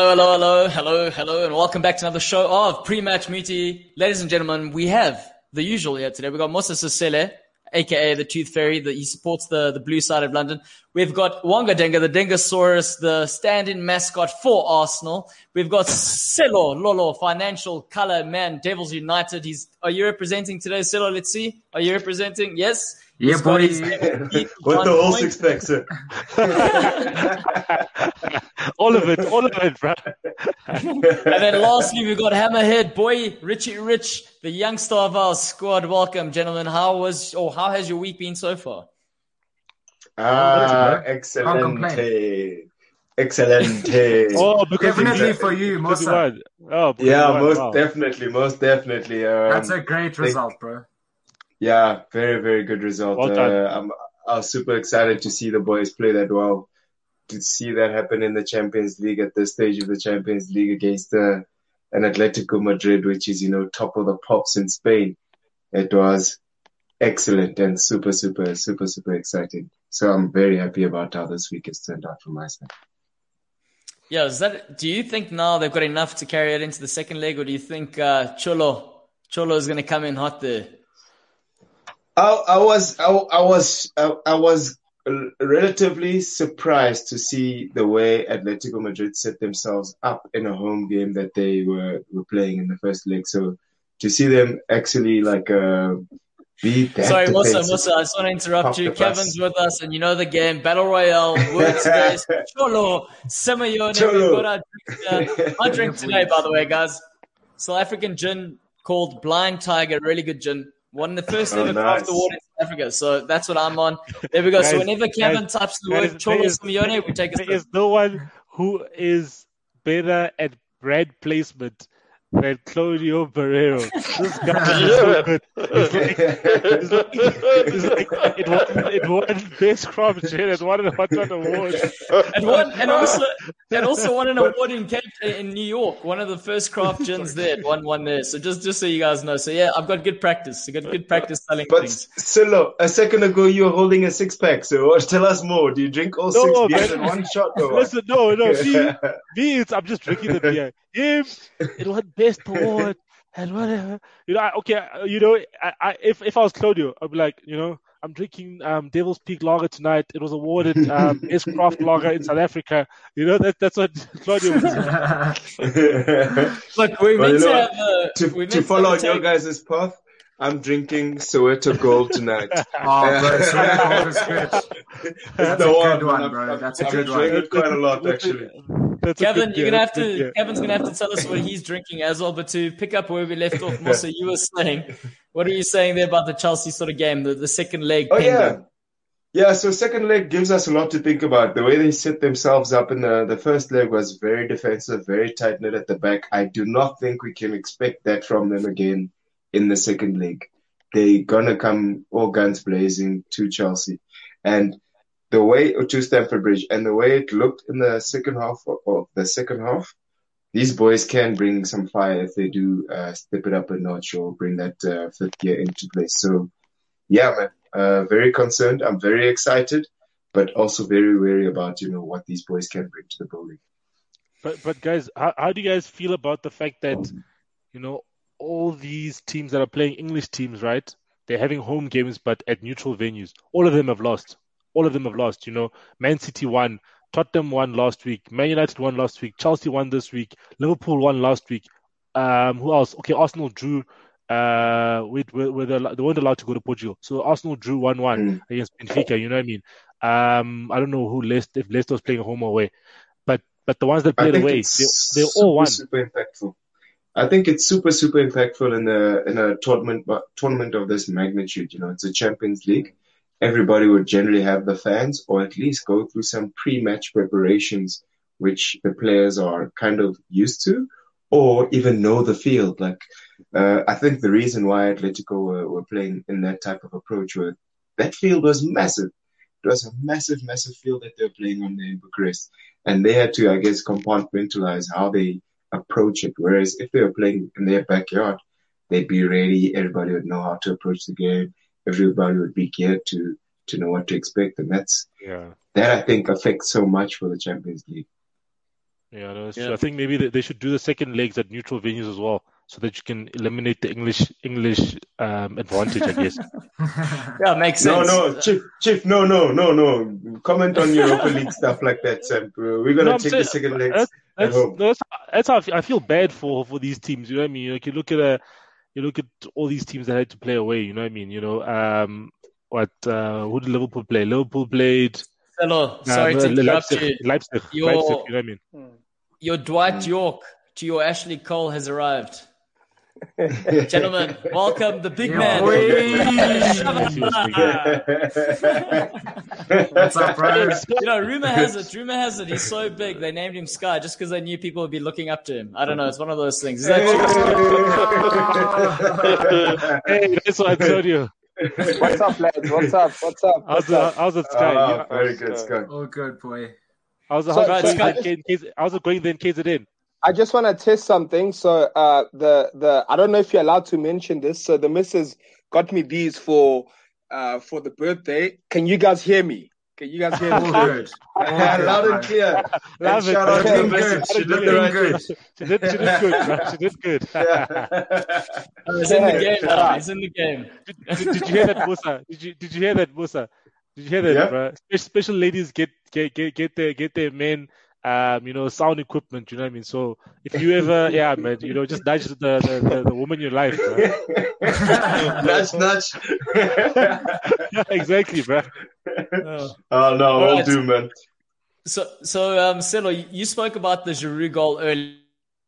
Hello, and welcome back to another show of Pre-Match Muti. Ladies and gentlemen, we have the usual here today. We've got Musa Sisele, aka the Tooth Fairy, he supports the blue side of London. We've got Wanga Denga, the Dengasaurus, the stand-in mascot for Arsenal. We've got Selo Lolo, financial color man, Devils United. Are you representing today, Selo? Let's see. Are you representing? Yes. Yeah, boy. What the whole six-pack, sir? all of it, bro. And then lastly, we've got Hammerhead boy, Richie Rich, the youngster of our squad. Welcome, gentlemen. How has your week been so far? Excelente. Oh, definitely for you, Musa. Yeah, most definitely. That's a great result, bro. Yeah, very, very good result. Well done. I was super excited to see the boys play that well. To see that happen in the Champions League at this stage of the Champions League against an Atletico Madrid, which is, top of the pops in Spain. It was excellent and super exciting. So I'm very happy about how this week has turned out for my side. Yeah, do you think now they've got enough to carry it into the second leg, or do you think Cholo is going to come in hot there? I was relatively surprised to see the way Atletico Madrid set themselves up in a home game that they were playing in the first leg. So to see them actually be that Sorry, Musa, defensive, I just want to interrupt you. Kevin's with us, and you know the game. Battle Royale, word today is Cholo, Simeone. We've got our drink today, by the way, guys. South African gin called Blind Tiger, really good gin. One of the first ever craft award in South Africa. So that's what I'm on. There we go. So whenever Kevin types the word Cholo Simeone, we take a sip. There is no one who is better at brand placement than Claudio Barreiro. This guy is so good. It won Best Craft Gin. It won a Hot One Award. And also won an award in New York. One of the first craft gins there. Won there. So just so you guys know. So yeah, I've got good practice. Selling things. But Silo, a second ago you were holding a six-pack. So tell us more. Do you drink all six beers in one shot? Or what? Listen, no. I'm just drinking the beer. It won Best Award and whatever. If I was Claudio, I'd be like, I'm drinking Devil's Peak Lager tonight. It was awarded Best Craft Lager in South Africa. That's what Claudio was saying. Look, we're meant to follow on your guys' path. I'm drinking Soweto Gold tonight. Oh, bro, Soweto Gold is good. That's a good one, bro. That's a good one. I'm enjoying it quite a lot, actually. Kevin, Kevin's gonna have to tell us what he's drinking as well. But to pick up where we left off, Musa, you were saying, what are you saying there about the Chelsea sort of game, the second leg? Yeah. So second leg gives us a lot to think about. The way they set themselves up in the first leg was very defensive, very tight knit at the back. I do not think we can expect that from them again in the second leg. They're gonna come all guns blazing to Chelsea, and the way to Stamford Bridge, and the way it looked in the second half, these boys can bring some fire if they do step it up a notch or bring that fifth gear into place. So, yeah, man, very concerned. I'm very excited, but also very wary about what these boys can bring to the building. But guys, how do you guys feel about the fact that all these teams that are playing English teams, right? They're having home games, but at neutral venues. All of them have lost. Man City won, Tottenham won last week, Man United won last week, Chelsea won this week, Liverpool won last week. Who else? Okay, Arsenal drew. They weren't allowed to go to Portugal, so Arsenal drew 1-1 against Benfica. You know what I mean? I don't know if Leicester was playing home or away, but the ones that played away, they all won. Super impactful. I think it's super impactful in a tournament of this magnitude. It's a Champions League. Everybody would generally have the fans, or at least go through some pre-match preparations, which the players are kind of used to, or even know the field. I think the reason why Atletico were playing in that type of approach was that field was massive. It was a massive field that they were playing on there in Bucharest, and they had to, I guess, compartmentalize how they approach it. Whereas if they were playing in their backyard, they'd be ready. Everybody would know how to approach the game. Everybody would be geared to know what to expect. And that I think affects so much for the Champions League. Yeah, no, that's true. I think maybe they should do the second legs at neutral venues as well, so that you can eliminate the English advantage, I guess. Yeah, makes sense. No, Chief, no. Comment on Europa League stuff like that, Sam. We're gonna take the second legs at home. That's how I feel bad for these teams. You know what I mean? Like you look at all these teams that had to play away. You know what I mean? You know, who did Liverpool play? Liverpool played. Hello, sorry to interrupt you. Leipzig. You know what I mean? Your Dwight York to your Ashley Cole has arrived. Gentlemen, welcome the big man. What's up, bro? You know, rumor has it, he's so big they named him Sky just because they knew people would be looking up to him. I don't know, it's one of those things. Is that true? Hey, that's what I told you. What's up, lads? What's up? How's it, Sky? Very good, Sky. Oh, good, boy. How's it going then, KZN? I just want to test something. So, I don't know if you're allowed to mention this. So the missus got me these for the birthday. Can you guys hear me? All good. Loud and clear. Love it. Shout out to the missus. She did the right thing. She did good, man. She did good. He's in the game now. He's in the game. Did you hear that, Musa? Did you hear that, Musa? Did you hear that, bro? Special ladies get their men, sound equipment. You know what I mean? So if you ever, man, just nudge the woman in your life, bro. Nudge. Exactly, bro. Oh no, all right. Do, man. So, Selo, you spoke about the Giroud goal earlier.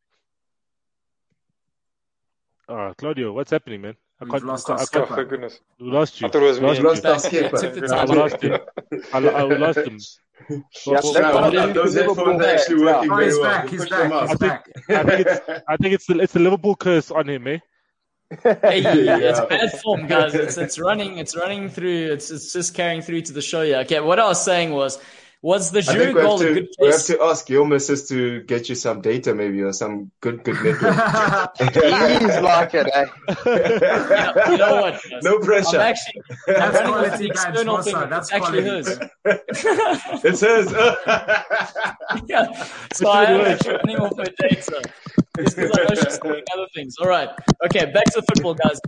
Claudio, what's happening, man? We've lost our skipper. Oh, for goodness. We lost you. I thought it was me. We lost our skipper. I lost him. I lost him. Those headphones are actually working very well. He's back. I think it's the Liverpool curse on him, eh? Hey, it's bad form, guys. It's running through. It's just carrying through to the show. Yeah. Okay. What I was saying was the Giroud goal a good place? We have to ask your missus to get you some data, maybe, or some good network. He's like it, eh? You know what? Guys? No pressure. That's quality, external thing. That's actually hers. It's hers. Yeah. So I am actually running off her data. It's because I know she's doing other things. All right. Okay, back to football, guys.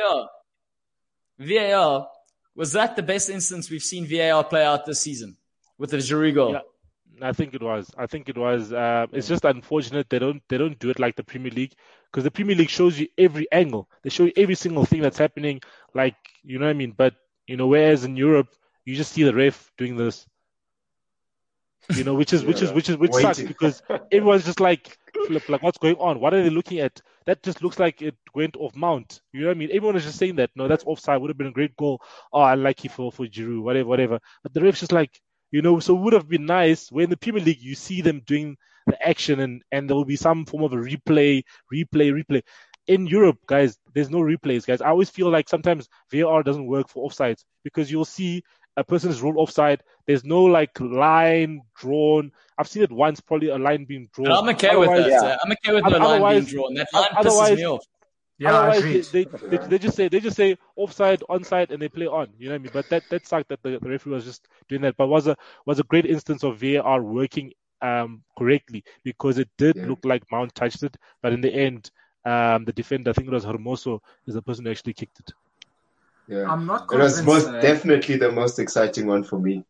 VAR. Was that the best instance we've seen VAR play out this season with the Giroud goal? Yeah, I think it was. It's just unfortunate they don't do it like the Premier League, because the Premier League shows you every angle. They show you every single thing that's happening. Like, you know what I mean? But, whereas in Europe, you just see the ref doing this. Which sucks, because everyone's just like, flip, like, what's going on? What are they looking at? That just looks like it went off mount. You know what I mean? Everyone is just saying that, no, that's offside. Would have been a great goal. Oh, unlucky for Giroud, whatever. But the ref's just like, so it would have been nice when in the Premier League you see them doing the action and there will be some form of a replay. In Europe, guys, there's no replays, guys. I always feel like sometimes VAR doesn't work for offsides, because you'll see a person is ruled offside. There's no like line drawn. I've seen it once, probably a line being drawn. And I'm okay with that. Yeah. I'm okay with the line being drawn. That line pisses me off. Yeah, otherwise, they just say offside, onside, and they play on. You know what I mean? But that sucked that the referee was just doing that. But was a great instance of VAR working correctly, because it did look like Mount touched it, but in the end, the defender, I think it was Hermoso, is the person who actually kicked it. Yeah, I'm not convinced. It was definitely the most exciting one for me.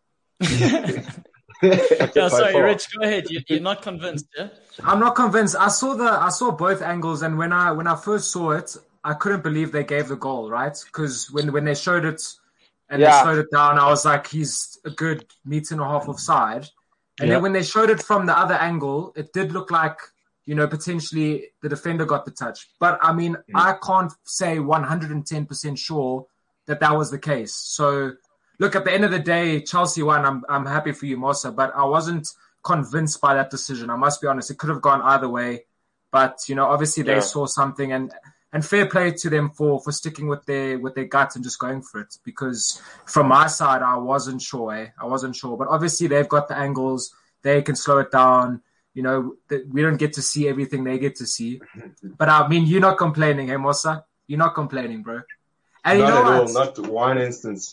Sorry, Rich, go ahead. You're not convinced, yeah? I'm not convinced. I saw both angles, and when I first saw it, I couldn't believe they gave the goal, right? Because when they showed it and they slowed it down, I was like, he's a good meter and a half offside. And then when they showed it from the other angle, it did look like, potentially the defender got the touch. But I mean, I can't say 110% sure that was the case. So look, at the end of the day, Chelsea won. I'm happy for you, Mosa, but I wasn't convinced by that decision. I must be honest. It could have gone either way, but obviously they saw something, and fair play to them for sticking with their guts and just going for it. Because from my side, I wasn't sure. But obviously they've got the angles. They can slow it down. We don't get to see everything they get to see. But I mean, you're not complaining, hey Mosa? You're not complaining, bro. And not you know at what? all. Not one instance.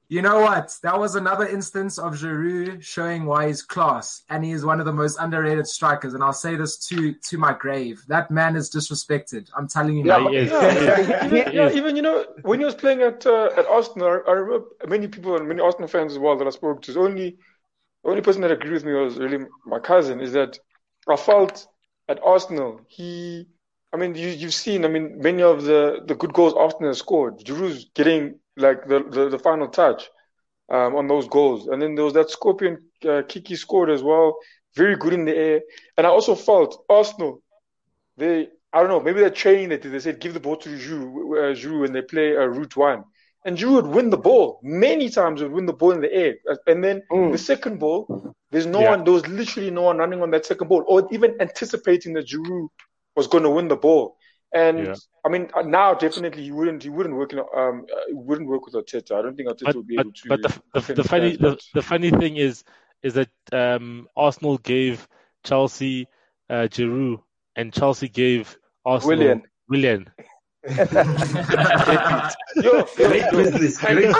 You know what? That was another instance of Giroud showing why he's class, and he is one of the most underrated strikers. And I'll say this to my grave: that man is disrespected. I'm telling you now. Even when he was playing at Arsenal, I remember many people and many Arsenal fans as well that I spoke to. The only person that agreed with me was really my cousin. Is that I felt at Arsenal you've seen many of the good goals Arsenal has scored. Giroud's getting like the final touch on those goals. And then there was that scorpion kick he scored as well. Very good in the air. And I also felt Arsenal, I don't know, maybe they're training that they said give the ball to Giroud when they play Route 1. And Giroud would win the ball. Many times would win the ball in the air. And then the second ball, there was literally no one running on that second ball or even anticipating that Giroud was going to win the ball. And now definitely he wouldn't work with Arteta. I don't think Arteta would be able to. But the funny thing is that Arsenal gave Chelsea Giroud and Chelsea gave Arsenal Willian. Great business.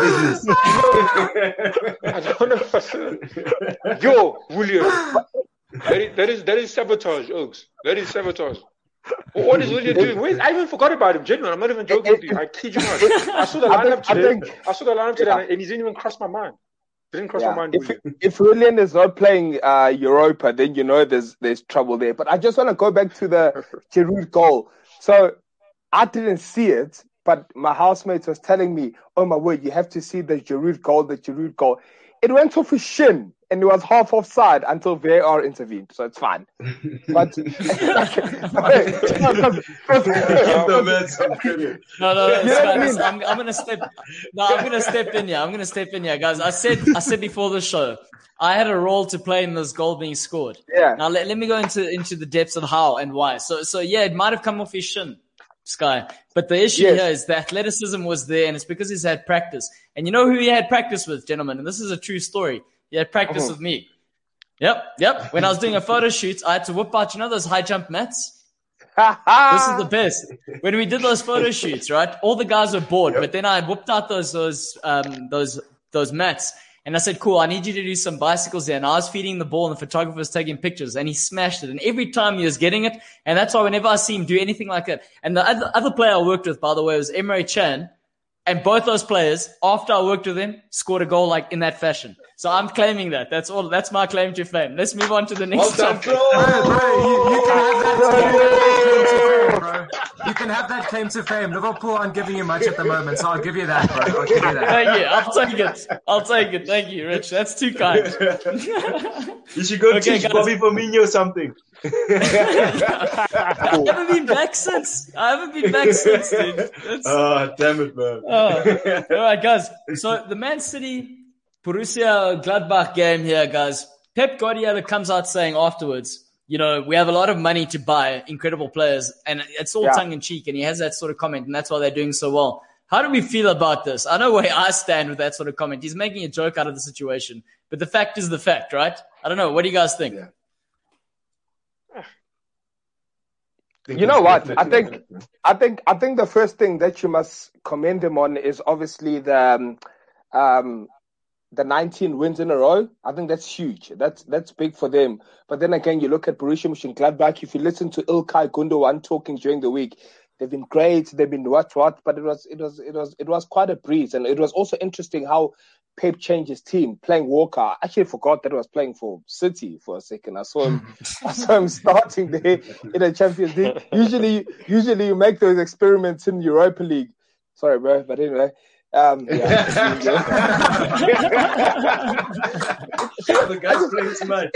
I don't know. William. That is sabotage, Oaks. That is sabotage. What is William doing? I even forgot about him, genuinely. I'm not even joking with you. I kid you not. I saw the lineup today, and he didn't even cross my mind. Didn't cross my mind. If Willian is not playing Europa, then there's trouble there. But I just want to go back to the Giroud goal. So I didn't see it, but my housemate was telling me, "Oh my word, you have to see the Giroud goal." It went off his shin, and it was half offside until VAR intervened, so it's fine. But no, it's fine. I'm gonna step in here, guys. I said before the show, I had a role to play in this goal being scored. Yeah. Now let me go into the depths of how and why. So yeah, it might have come off his shin, Sky. But the issue here is the athleticism was there, and it's because he's had practice. And you know who he had practice with, gentlemen? And this is a true story. He had practice with me. Yep. When I was doing a photo shoot, I had to whip out, those high jump mats? This is the best. When we did those photo shoots, right? All the guys were bored, but then I whipped out those mats. And I said, cool, I need you to do some bicycles there. And I was feeding the ball and the photographer was taking pictures and he smashed it. And every time he was getting it. And that's why whenever I see him do anything like that. And the other player I worked with, by the way, was Emre Can. And both those players, after I worked with them, scored a goal like in that fashion. So I'm claiming that. That's all. That's my claim to fame. Let's move on to the next topic. You can have that claim to fame. Liverpool aren't giving you much at the moment, so I'll give you that, bro. I'll give you that. Thank you. I'll take it. Thank you, Rich. That's too kind. You should go teach guys. Bobby Firmino something. I haven't been back since, dude. Oh, damn it, man. All right, guys. So the Man City Borussia Gladbach game here, guys. Pep Guardiola comes out saying afterwards, we have a lot of money to buy incredible players, and it's all tongue in cheek, and he has that sort of comment, and that's why they're doing so well. How do we feel about this? I know where I stand with that sort of comment. He's making a joke out of the situation, but the fact is the fact, right? I don't know. What do you guys think? Yeah. You know what? I think the first thing that you must commend him on is obviously the 19 wins in a row. I think that's huge. That's big for them. But then again, you look at Borussia Mönchengladbach. If you listen to Ilkay Gundogan talking during the week, they've been great. They've been what? But it was quite a breeze, and it was also interesting how Pep changed his team, playing Walker. I actually forgot that he was playing for City for a second. I saw him starting there in the Champions League. Usually you make those experiments in Europa League. Sorry, bro, but anyway. The guy's playing too much.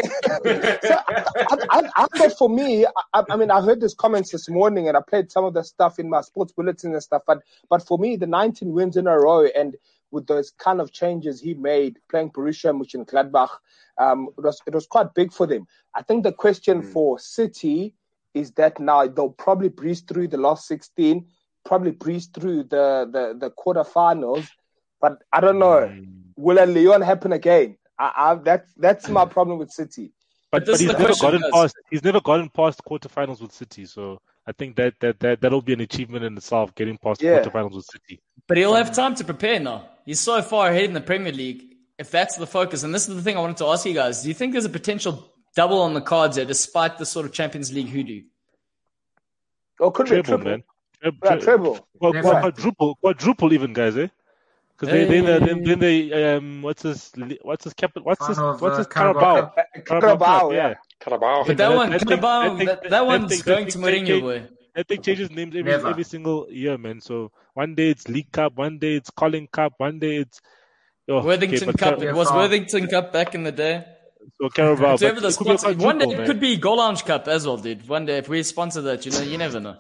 But for me, I heard these comments this morning, and I played some of the stuff in my sports bulletin and stuff. But for me, the 19 wins in a row, and with those kind of changes he made, playing Borussia Mönchengladbach, it was quite big for them. I think the question for City is that now they'll probably breeze through the last 16. Probably breeze through the quarterfinals, but I don't know. Will a Lyon happen again? That's my problem with City. But he's never gotten past quarterfinals with City, so I think that'll be an achievement in itself, getting past quarterfinals with City. But he'll have time to prepare now. He's so far ahead in the Premier League. If that's the focus, and this is the thing I wanted to ask you guys, do you think there's a potential double on the cards here, despite the sort of Champions League hoodoo? Or could be a triple, man. Triple. Quadruple even, guys, eh? Because then they what's his Carabao? Carabao, yeah. Carabao. But that one's going to Mourinho, boy. That thing changes names every single year, man. So one day it's League Cup, one day it's Colin Cup, one day it's Worthington Cup. It was Worthington Cup back in the day. So Carabao. One day it could be Goal Lounge Cup as well, dude. One day if we sponsor that, you never know.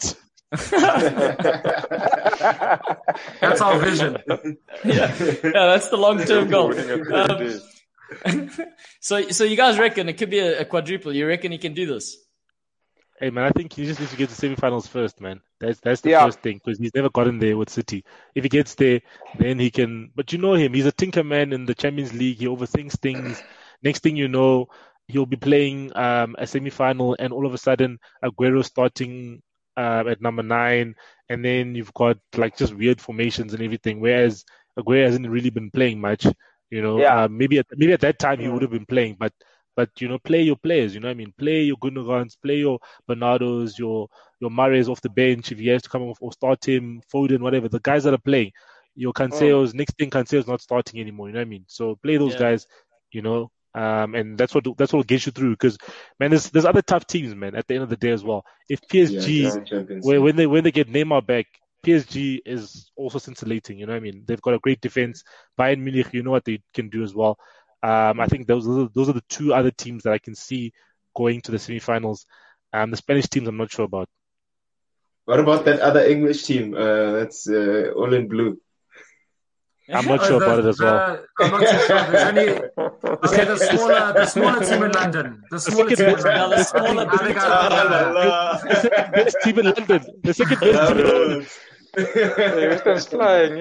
That's our vision. Yeah, that's the long-term goal. So you guys reckon it could be a quadruple? You reckon he can do this? Hey man, I think he just needs to get to semi-finals first, man. That's the first thing, because he's never gotten there with City. If he gets there, then he can. But you know him; he's a tinker man in the Champions League. He overthinks things. Next thing you know, he'll be playing a semi-final, and all of a sudden, Aguero starting at number 9, and then you've got like just weird formations and everything. Whereas Aguero hasn't really been playing much. You know, maybe at that time he would have been playing, but play your players. You know what I mean? Play your Gundogan's, play your Bernardo's, your Mahrez off the bench if he has to come off, or start him, Foden, whatever. The guys that are playing, your Cancelo's, next thing Cancelo's not starting anymore. You know what I mean? So play those guys. You know, and that's what will get you through. Because man, there's other tough teams, man. At the end of the day as well, if PSG, when they get Neymar back, PSG is also scintillating. You know what I mean? They've got a great defense. Bayern Munich, you know what they can do as well. I think those are the two other teams that I can see going to the semi-finals. The Spanish teams, I'm not sure about. What about that other English team? That's all in blue. I'm not sure about it as well. I'm not too sure. There's only the smaller team in London. The smaller team in London. The best team in London. The second best team in London. Everything's flying,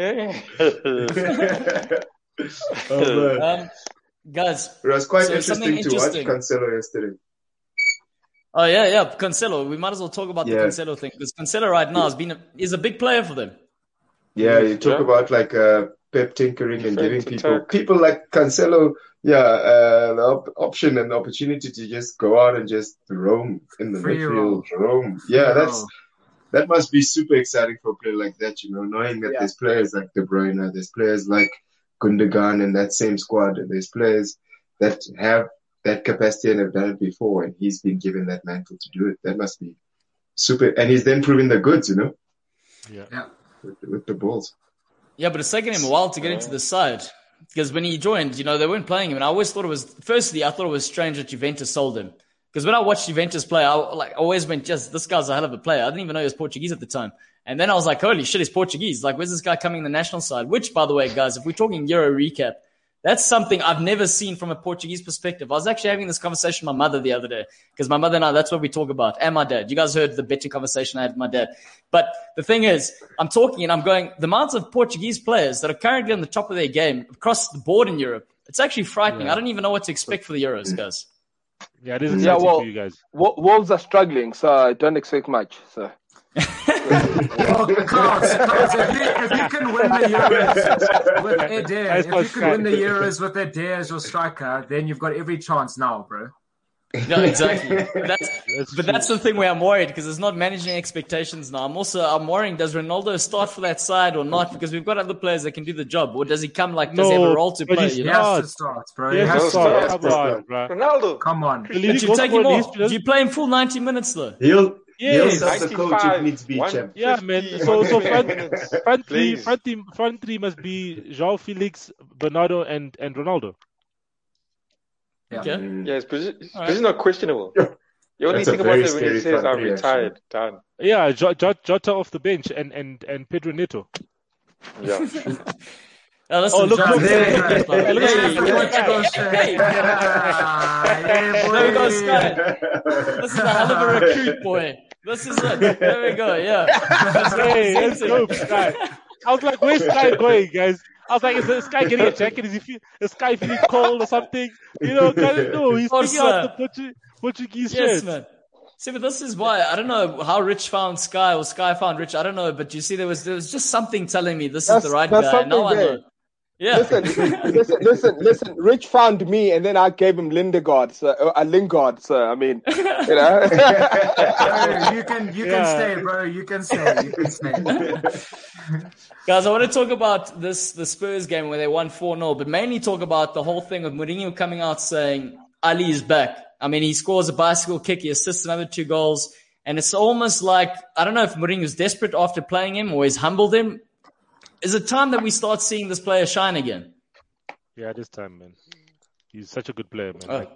eh? Guys, it was quite interesting to watch Cancelo yesterday. Oh yeah, Cancelo. We might as well talk about the Cancelo thing, because Cancelo right now is a big player for them. Yeah, you talk about like Pep tinkering and giving people like Cancelo, the option and the opportunity to just go out and just roam in the midfield. Roam. Yeah, that must be super exciting for a player like that, you know, knowing that there's players like De Bruyne, there's players like Gundogan in that same squad, and there's players that have that capacity and have done it before, and he's been given that mantle to do it. That must be super. And he's then proving the goods, you know? Yeah. With the balls. Yeah, but it's taken him a while to get into the side. Because when he joined, you know, they weren't playing him. And I always thought it was strange that Juventus sold him. Because when I watched Juventus play, I always went, this guy's a hell of a player. I didn't even know he was Portuguese at the time. And then I was like, holy shit, he's Portuguese. Like, where's this guy coming in the national side? Which, by the way, guys, if we're talking Euro recap, that's something I've never seen from a Portuguese perspective. I was actually having this conversation with my mother the other day, because my mother and I, that's what we talk about, and my dad. You guys heard the betting conversation I had with my dad. But the thing is, I'm talking and I'm going, the amount of Portuguese players that are currently on the top of their game across the board in Europe, it's actually frightening. I don't even know what to expect for the Euros, guys. Yeah, it is exciting for you guys. Wolves are struggling, so I don't expect much. So. Carlos, if you can win the Euros with Eder as your striker, then you've got every chance now, bro. No, exactly. That's the thing where I'm worried, because it's not managing expectations now. I'm worrying, does Ronaldo start for that side or not? Because we've got other players that can do the job. Or does he come does he have a role to play? He has to start, bro. He has to start. Come on, bro. Ronaldo. Come on. But you take him off. Do you play him full 90 minutes though? He'll the coach if needs to be champ. Yeah, man. So front three must be João Felix, Bernardo, and Ronaldo. Yeah. Okay. Yeah, his position not questionable. You only think about it when he says, "I'm retired, done." Yeah, Jota off the bench and Pedro Neto. Yeah. Look! There we go, Sky. This is a hell of a recruit, boy. This is it. There we go. Yeah. Let's go, Sky. I was like, where's Sky going, guys? I was like, is this guy getting a jacket? Is Sky feeling cold or something? You know, no, he's picking out the Portuguese shirt. Man. See, but this is why I don't know how Rich found Sky or Sky found Rich. I don't know, but you see, there was just something telling me this is the right guy. Now I know. Yeah. Listen. Rich found me, and then I gave him Lingard. So I mean, you know. You can stay, bro. You can stay. Guys, I want to talk about the Spurs game where they won 4-0, but mainly talk about the whole thing of Mourinho coming out saying Ali is back. I mean, he scores a bicycle kick, he assists another 2 goals, and it's almost like, I don't know if Mourinho's desperate after playing him or he's humbled him. Is it time that we start seeing this player shine again? Yeah, it is time, man. He's such a good player, man. Oh. Like,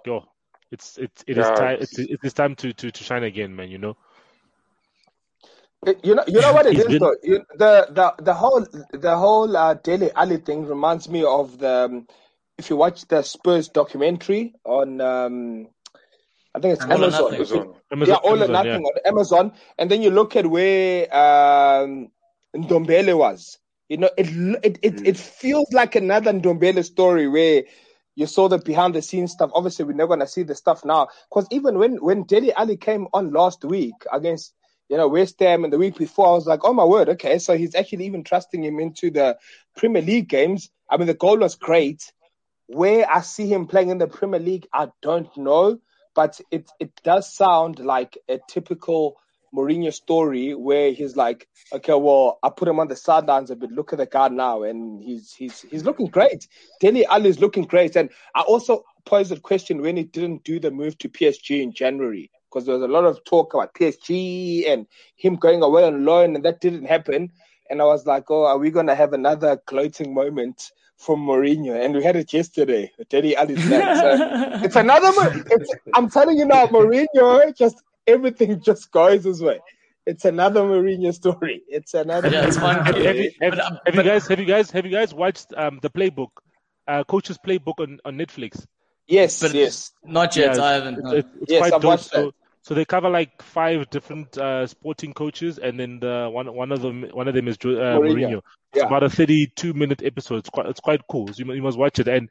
it is time to shine again, man. You know. You know what it is though. The whole Dele Alli thing reminds me of the if you watch the Spurs documentary on I think it's Amazon. Yeah, All or Nothing on Amazon, and then you look at where Ndombele was. You know, it feels like another Ndombele story where you saw the behind the scenes stuff. Obviously, we're not gonna see the stuff now because even when Dele Alli came on last week against West Ham and the week before, I was like, oh my word, okay, so he's actually even trusting him into the Premier League games. I mean, the goal was great. Where I see him playing in the Premier League, I don't know, but it does sound like a typical Mourinho story where he's like, okay, well, I put him on the sidelines a bit. Look at the guy now, and he's looking great. Dele Alli is looking great, and I also posed a question when he didn't do the move to PSG in January because there was a lot of talk about PSG and him going away on loan, and that didn't happen. And I was like, oh, are we gonna have another gloating moment from Mourinho? And we had it yesterday. Dele Alli's back. So it's another. I'm telling you now, Mourinho everything just goes his way. It's another Mourinho story. It's another. Yeah, it's fun. Have you guys watched the playbook, coach's playbook on Netflix? Yes, but yes. Not yet. Yeah, I haven't. It's yes, quite I've dope. watched that. So they cover like 5 different sporting coaches, and then one of them is Mourinho. It's about a 32-minute episode. It's quite cool. So you must watch it. And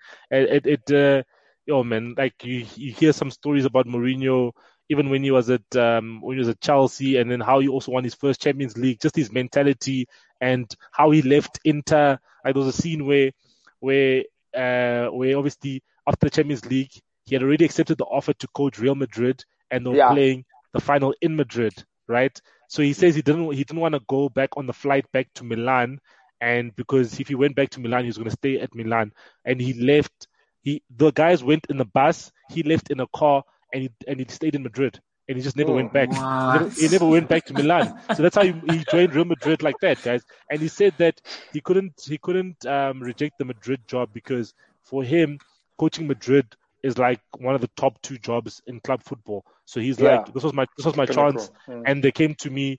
man, like you hear some stories about Mourinho. Even when he was at Chelsea, and then how he also won his first Champions League, just his mentality and how he left Inter. Like, there was a scene where obviously after the Champions League, he had already accepted the offer to coach Real Madrid, and they were playing the final in Madrid, right? So he says he didn't want to go back on the flight back to Milan, and because if he went back to Milan, he was going to stay at Milan, and he left. The guys went in the bus, he left in a car. And he stayed in Madrid, and he just never went back. He never went back to Milan. So that's how he joined Real Madrid like that, guys. And he said that he couldn't reject the Madrid job because for him, coaching Madrid is like one of the top 2 jobs in club football. So he's like, this was my chance, and they came to me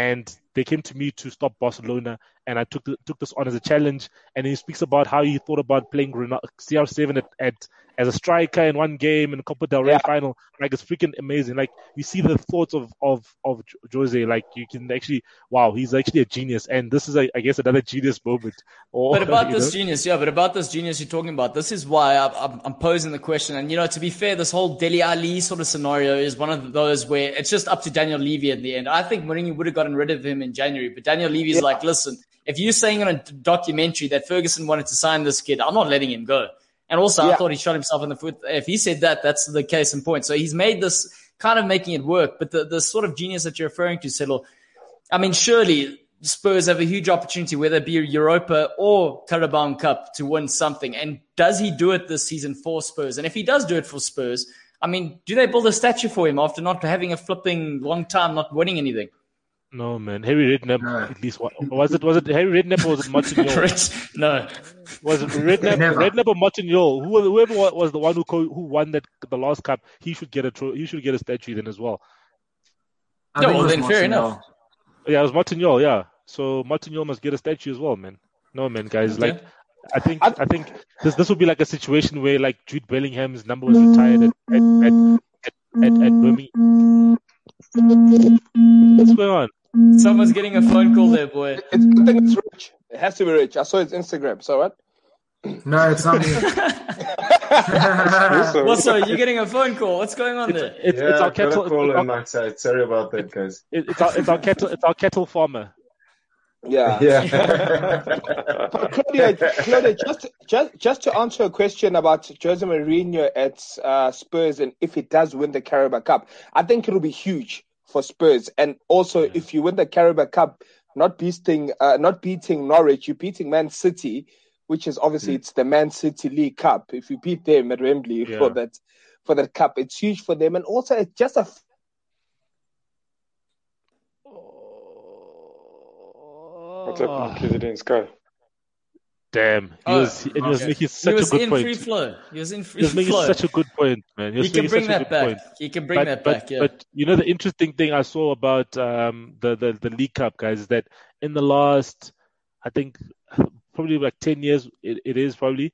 to stop Barcelona, and I took this on as a challenge. And he speaks about how he thought about playing CR7 as a striker in one game in the Copa del Rey final. Like, it's freaking amazing. Like, you see the thoughts of Jose. Like, you can actually, wow, he's actually a genius. And this is, I guess, another genius moment. But about this genius you're talking about, this is why I'm posing the question. And, to be fair, this whole Dele Alli sort of scenario is one of those where it's just up to Daniel Levy at the end. I think Mourinho would have gotten rid of him in January, but Daniel Levy is like, listen, if you're saying on a documentary that Ferguson wanted to sign this kid, I'm not letting him go. And also, I thought he shot himself in the foot. If he said that, that's the case in point. So he's made this kind of making it work. But the sort of genius that you're referring to, Settle, I mean, surely Spurs have a huge opportunity, whether it be Europa or Carabao Cup, to win something. And does he do it this season for Spurs? And if he does do it for Spurs, I mean, do they build a statue for him after not having a flipping long time, not winning anything? No, man. Harry Redknapp, at least. Was it Harry Redknapp or was it Martin Jol? No. Was it Redknapp or Martin Jol? Whoever was the one who won the last cup, he should get a statue then as well. No, well, then fair enough. Yeah, it was Martin Jol, yeah. So Martin Jol must get a statue as well, man. No, man, guys. Okay. Like, I think this would be like a situation where like Jude Bellingham's number was retired at Birmingham. What's going on? Someone's getting a phone call there, boy. I think it's Rich. It has to be Rich. I saw his Instagram. So what? No, it's not me. What's so? You're getting a phone call. What's going on there? It's our kettle call on my side. Sorry about that, guys. It's our kettle farmer. But Claudia, just to answer a question about Jose Mourinho at Spurs, and if he does win the Carabao Cup, I think it'll be huge for Spurs. And also, if you win the Carabao Cup, not beating Norwich, you're beating Man City, which is obviously it's the Man City League Cup. If you beat them at Wembley for that cup, it's huge for them. And also, it's just a What's up, President Sky? Damn. He was making such a good point. He was in free flow. He was making such a good point, man. He can bring that back. He can bring that back, yeah. But you know, the interesting thing I saw about the League Cup, guys, is that in the last, I think, probably like 10 years, it is probably,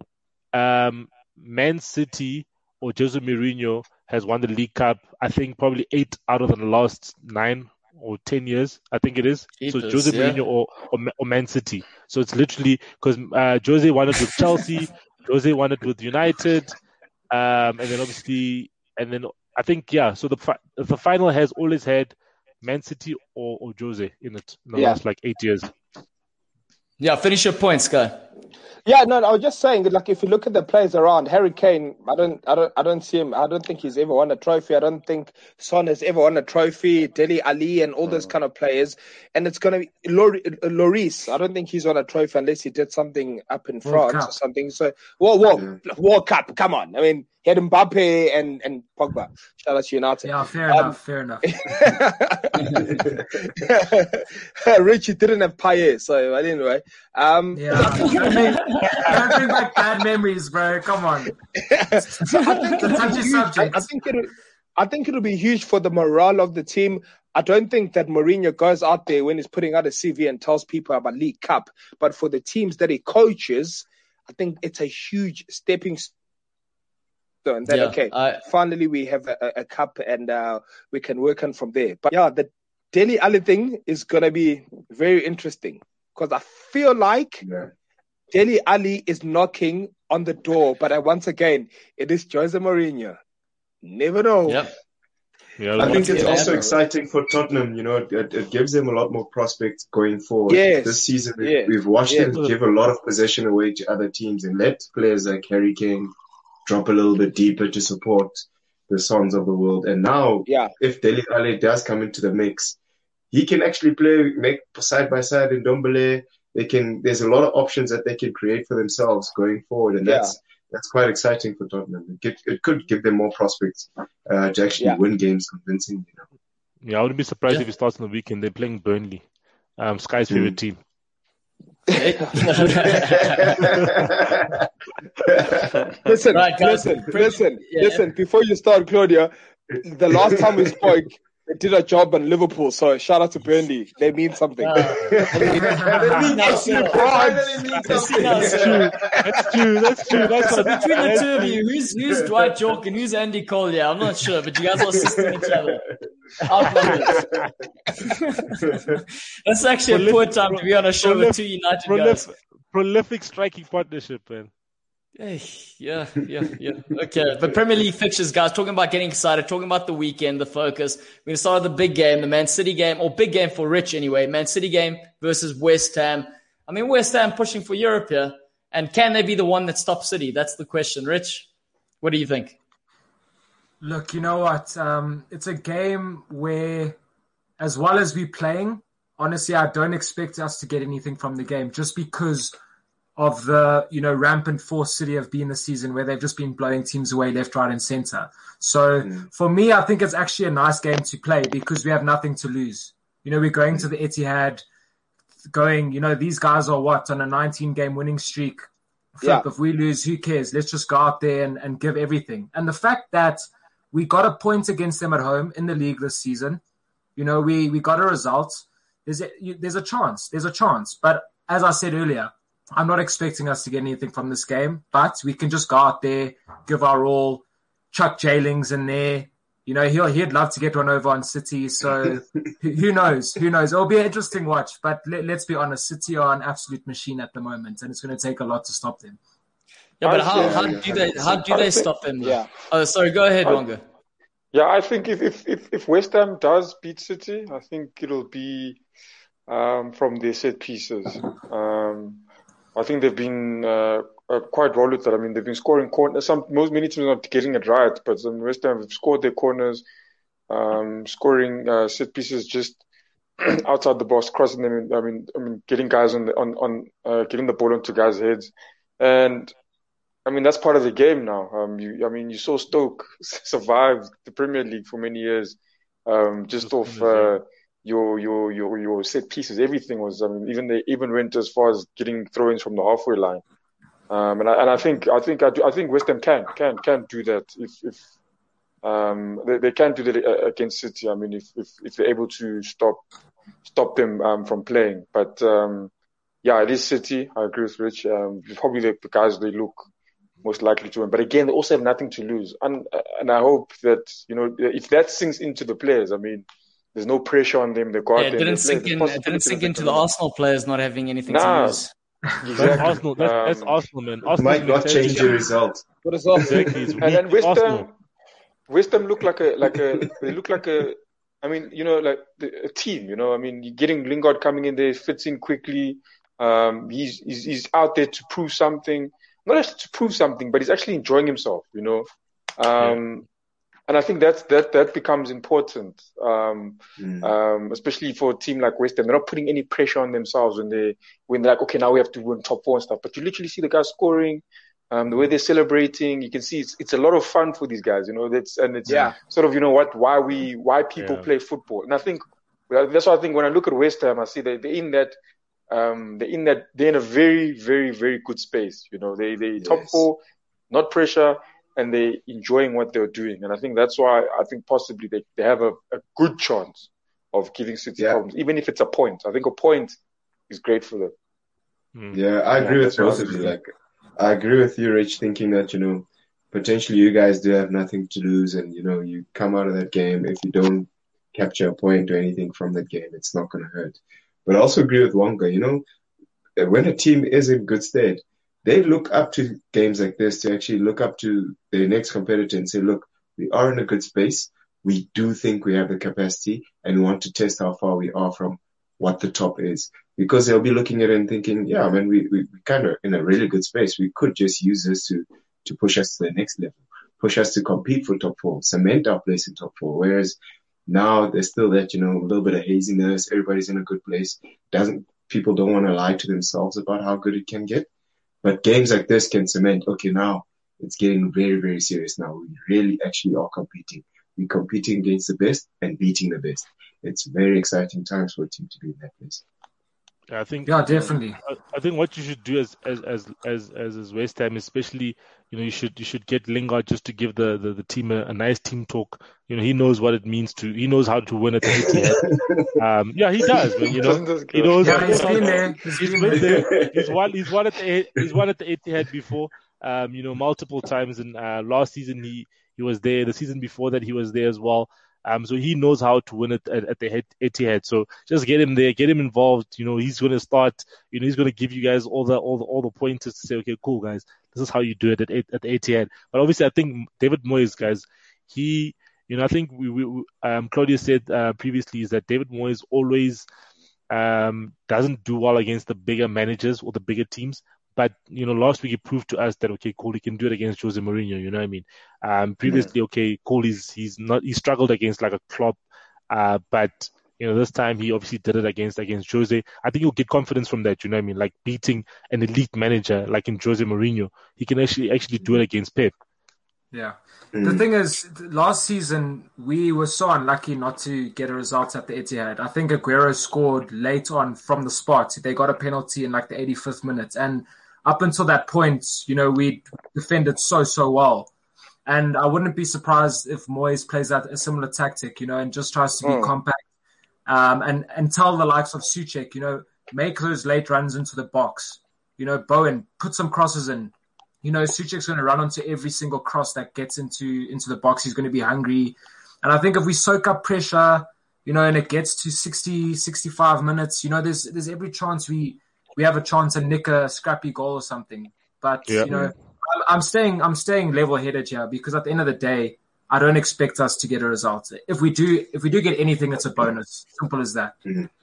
Man City or Jose Mourinho has won the League Cup, I think probably 8 out of the last 9 or 10 years, I think it is. So Jose Mourinho or Man City. So it's literally because Jose won it with Chelsea, Jose won it with United, and then obviously, I think so the final has always had Man City or Jose in it in the last like 8 years. Yeah, finish your point, Sky. Yeah, no, I was just saying, like, if you look at the players around, Harry Kane, I don't see him. I don't think he's ever won a trophy. I don't think Son has ever won a trophy. Dele Alli and all those kind of players. And it's going to be Lloris. I don't think he's won a trophy unless he did something up in France or something. So, World Cup, come on. I mean, he had Mbappe and Pogba. Shout out to United. Yeah, fair enough. Richie didn't have Payet, so anyway. Don't bring back bad memories, bro. Come on. So I think it'll be huge for the morale of the team. I don't think that Mourinho goes out there when he's putting out a CV and tells people about League Cup. But for the teams that he coaches, I think it's a huge stepping stone. That finally we have a cup and we can work on from there. But the Dele Alli thing is gonna be very interesting because I feel like Dele Alli is knocking on the door, but once again, it is Jose Mourinho. Never know. Yep. Yeah, I think it's also exciting for Tottenham. You know, it gives them a lot more prospects going forward. Yes. This season, we've watched them give a lot of possession away to other teams and let players like Harry Kane drop a little bit deeper to support the Sons of the world. And now, if Dele Alli does come into the mix, he can actually make side by side in Ndombele. There's a lot of options that they can create for themselves going forward, and that's quite exciting for Tottenham. It could give them more prospects to actually win games convincingly. You know? Yeah, I wouldn't be surprised if he starts on the weekend. They're playing Burnley, Sky's favorite team. Listen. Before you start, Claudia, the last time we spoke, they did a job in Liverpool, so shout out to Burnley. They mean something. That's true. So between the two of you, who's Dwight York and who's Andy Cole? Yeah, I'm not sure, but you guys are assisting each other. That's actually a poor time to be on a show with two United guys. Prolific striking partnership, man. Yeah. Okay, but Premier League fixtures, guys, talking about getting excited, talking about the weekend, the focus. We're going to start with the big game, the Man City game, or big game for Rich anyway. Man City game versus West Ham. I mean, West Ham pushing for Europe here. And can they be the one that stops City? That's the question. Rich, what do you think? Look, you know what? It's a game where, as well as we're playing, honestly, I don't expect us to get anything from the game just because of the, rampant force City have been this season where they've just been blowing teams away left, right, and center. So for me, I think it's actually a nice game to play because we have nothing to lose. We're going to the Etihad, these guys are on a 19-game winning streak. If we lose, who cares? Let's just go out there and give everything. And the fact that we got a point against them at home in the league this season, we got a result. There's a chance. But as I said earlier, I'm not expecting us to get anything from this game, but we can just go out there, give our all. Chuck Jailings in there. He'd love to get one over on City. So who knows? It'll be an interesting watch, but let's be honest. City are an absolute machine at the moment, and it's going to take a lot to stop them. Yeah, but how do they stop them? Yeah. Oh, sorry. Go ahead, Wonga. Yeah, I think if West Ham does beat City, I think it'll be from their set pieces. I think they've been quite well with that. I mean, they've been scoring corners. Many teams are not getting it right, but West Ham have scored their corners, scoring set pieces just outside the box, crossing them. I mean, getting guys getting the ball onto guys' heads, and I mean that's part of the game now. You saw Stoke survive the Premier League for many years, just off your set pieces. Everything was. I mean, they even went as far as getting throw-ins from the halfway line. I think West Ham can do that if they can do that against City. I mean, if they're able to stop them from playing. But it is City. I agree with Rich. Probably the guys they look most likely to win. But again, they also have nothing to lose. And I hope that if that sinks into the players, I mean, there's no pressure on them. They got it didn't sink into the Arsenal players not having anything to lose. Exactly. That's Arsenal, man. Arsenal might not change the result. Exactly. And then West Ham look like a I mean, like a team. I mean, you're getting Lingard coming in there, fits in quickly. He's out there to prove something, not actually to prove something, but he's actually enjoying himself. And I think that becomes important, especially for a team like West Ham. They're not putting any pressure on themselves when they're like, okay, now we have to win top 4 and stuff. But you literally see the guys scoring, the way they're celebrating. You can see it's a lot of fun for these guys. It's sort of why people play football. And I think that's why I think when I look at West Ham, I see they're in that. They're in a very, very, very good space. They top 4, not pressure. And they're enjoying what they're doing. And I think that's why I think possibly they have a good chance of giving City problems, even if it's a point. I think a point is great for them. Yeah, I agree with both of you. I agree with you, Rich, thinking that, potentially you guys do have nothing to lose and, you come out of that game. If you don't capture a point or anything from that game, it's not going to hurt. But I also agree with Wonga, when a team is in good state, they look up to games like this to actually look up to their next competitor and say, look, we are in a good space. We do think we have the capacity and we want to test how far we are from what the top is. Because they'll be looking at it and thinking, yeah, man, we kind of in a really good space. We could just use this to push us to the next level, push us to compete for top 4, cement our place in top 4. Whereas now there's still that, a little bit of haziness. Everybody's in a good place. People don't want to lie to themselves about how good it can get. But games like this can cement, okay, now it's getting very, very serious now. We really actually are competing. We're competing against the best and beating the best. It's very exciting times for a team to be in that place. I think, definitely. I think what you should do as West Ham, especially, you should get Lingard just to give the team a nice team talk. He knows what it means he knows how to win at the Etihad. Yeah, he does. But, he knows. Yeah, he's been there. He's been there. He's won at the Etihad before. Multiple times. And last season he was there. The season before that he was there as well. So he knows how to win it at the Etihad. So just get him there, get him involved. He's going to start. He's going to give you guys all the pointers to say, okay, cool, guys, this is how you do it at the Etihad. But obviously, I think David Moyes, guys, I think Claudia said previously is that David Moyes always doesn't do well against the bigger managers or the bigger teams. But, last week he proved to us that, okay, cool, he can do it against Jose Mourinho, you know what I mean? Previously, okay, cool, he struggled against like a Klopp, but, this time he obviously did it against Jose. I think he'll get confidence from that, you know what I mean? Like beating an elite manager like in Jose Mourinho. He can actually do it against Pep. Yeah. The thing is, last season, we were so unlucky not to get a result at the Etihad. I think Aguero scored late on from the spot. They got a penalty in like the 85th minute. And up until that point, we defended so well. And I wouldn't be surprised if Moyes plays out a similar tactic, and just tries to be compact. And tell the likes of Souček, make those late runs into the box. Bowen, put some crosses in. Souček's going to run onto every single cross that gets into the box. He's going to be hungry. And I think if we soak up pressure, and it gets to 60, 65 minutes, there's every chance we have a chance to nick a scrappy goal or something. But, I'm staying level-headed here because at the end of the day, I don't expect us to get a result. If we do get anything, it's a bonus. Simple as that. Mm-hmm.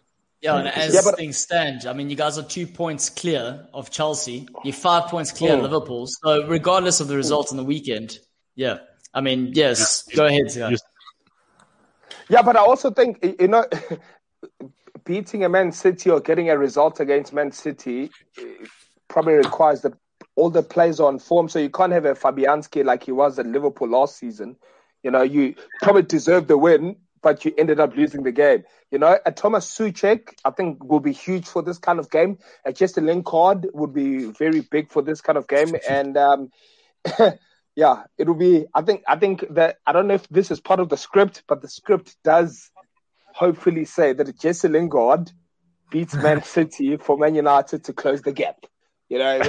Yeah, and as things stand, I mean, you guys are 2 points clear of Chelsea. You're 5 points clear of Liverpool. So regardless of the result on the weekend, yeah. I mean, yes, go ahead, Zion. Yeah, but I also think, beating a Man City or getting a result against Man City probably requires that all the players are on form. So you can't have a Fabianski like he was at Liverpool last season. You probably deserved the win, but you ended up losing the game. A Thomas Souček, I think, will be huge for this kind of game. Jesse Lingard would be very big for this kind of game. And, yeah, it will be, I think that, I don't know if this is part of the script, but the script does hopefully say that Jesse Lingard beats Man City for Man United to close the gap. It's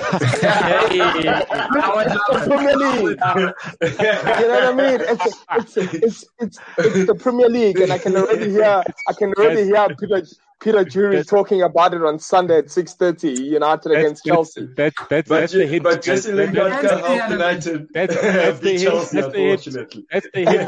the Premier League. You know what I mean? It's the Premier League, and I can already hear Peter Drury talking about it on Sunday at 6:30. United against Chelsea. That's the hint. But Jesse Lingard can help United. That's the Chelsea, unfortunately. That's the hint.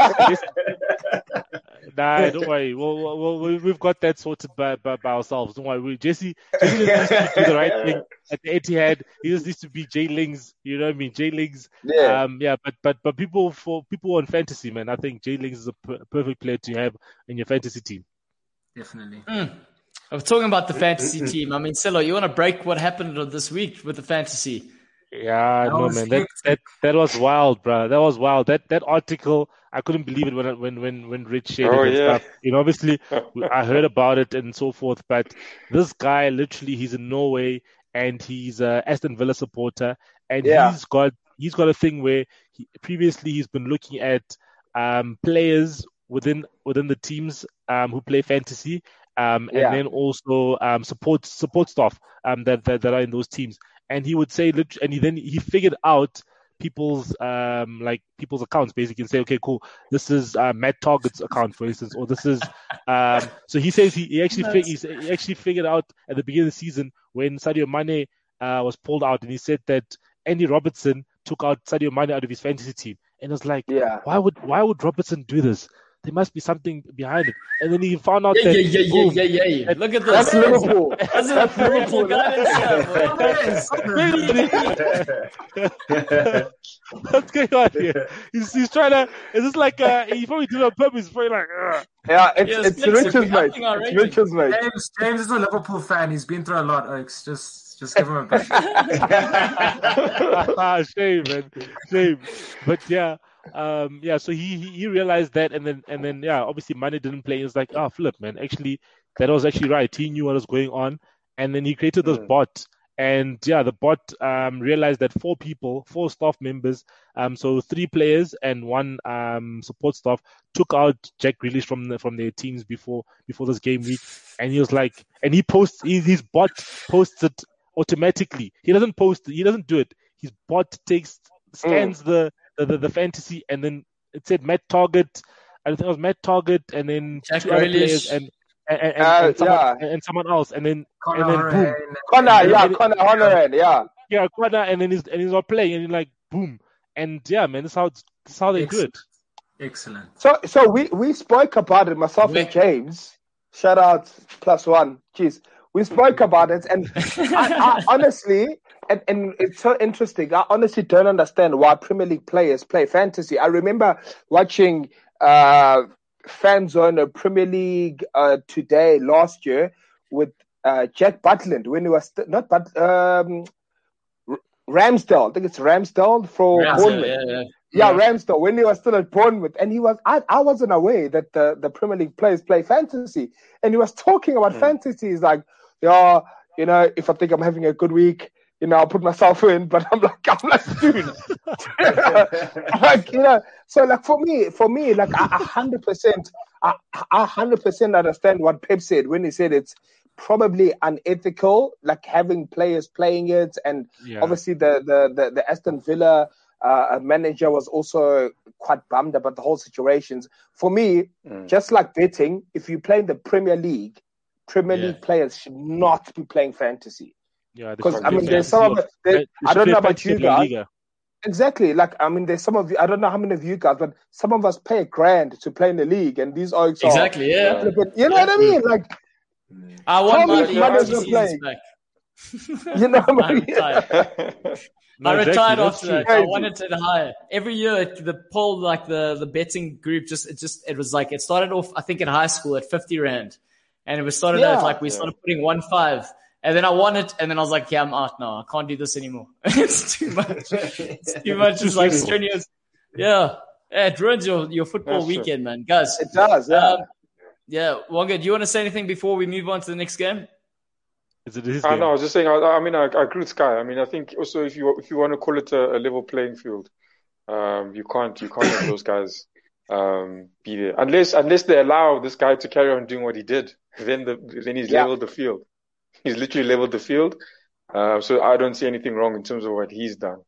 Nah, don't worry. We've got that sorted by ourselves. Don't worry. Jesse just needs to do the right thing at the Etihad. He just needs to be Jay Lings. You know what I mean? Jay Lings. Yeah. But people on fantasy, man, I think Jay Lings is a perfect player to have in your fantasy team. Definitely. I was talking about the fantasy team. I mean, Silo, you want to break what happened this week with the fantasy? Yeah, no, man. That was wild, bro. That was wild. That article, I couldn't believe it when Rich shared it and stuff. Obviously, I heard about it and so forth. But this guy, literally, he's in Norway and he's a Aston Villa supporter, and he's got a thing where he's been looking at players within the teams who play fantasy, and then also support staff that are in those teams. And he would say, and he figured out people's accounts basically, and say, okay, cool, this is Matt Target's account, for instance, or this is so he says he actually figured out at the beginning of the season when Sadio Mane was pulled out, and he said that Andy Robertson took out Sadio Mane out of his fantasy team, and it was like, why would Robertson do this? There must be something behind it. And then he found out that... Look at this. That's Liverpool. That's Liverpool guy. What's going on here? He's trying to... Is this like... he probably did it on purpose. He's probably like... Yeah, it's Richard's mate. It's Richard's mate. James is a Liverpool fan. He's been through a lot, Oaks. Just give him a break. Shame, man. Shame. But yeah... so he realized that, and then obviously Mane didn't play. He was like, flip, man, actually that was actually right. He knew what was going on, and then he created this bot, and the bot realized that 4 staff members, so 3 players and 1 support staff, took out Jack Grealish from their teams before this game week, and he was like, and his bot posts it automatically. He doesn't do it. His bot scans the fantasy, and then it said Matt Target. I think it was Matt Target, and then Jack 2 other players, and someone else, and then boom, Connor Honoran, Connor, and then he's not playing, and like boom, and man, that's how they do it. Excellent. So we spoke about it, myself and James. Shout out +1. Jeez, we spoke about it, and I honestly. And it's so interesting. I honestly don't understand why Premier League players play fantasy. I remember watching Fanzone Premier League today last year with Jack Butland when he was Ramsdale. I think it's Ramsdale for Bournemouth. Ramsdale when he was still at Bournemouth, and he was. I wasn't aware that the Premier League players play fantasy, and he was talking about fantasy. He's like, if I think I'm having a good week, I'll put myself in, but I'm like, dude. So like for me, like I 100% understand what Pep said when he said it's probably unethical, like having players playing it, and obviously the Aston Villa manager was also quite bummed about the whole situations. For me, just like betting, if you play in the Premier League players should not be playing fantasy. Yeah, because there's some of it. I don't know about you guys. Exactly. Like, there's some of you. I don't know how many of you guys, but some of us pay $1,000 to play in the league, and these are exactly. Yeah. You know what I mean? Like, I want Tell me if Mane my isn't playing. back. You know what I I mean? retired. No, I retired exactly, that's after true. that. I wanted it higher. Every year, the poll, like the betting group, it was like, it started off, I think in high school at 50 Rand. And it was started out like we started putting 1.5. And then I won it. And then I was like, yeah, I'm out now. I can't do this anymore. It's too much. It's too much. It's like strenuous. Yeah. It ruins your football weekend, man. Guys. It does, yeah. Yeah. Wonga, do you want to say anything before we move on to the next game? Is it his I game? know. I was just saying. I mean, I agree with Sky. I mean, I think also if you want to call it a level playing field, you can't let those guys be there unless they allow this guy to carry on doing what he did. Then he's leveled the field. He's literally leveled the field. So I don't see anything wrong in terms of what he's done.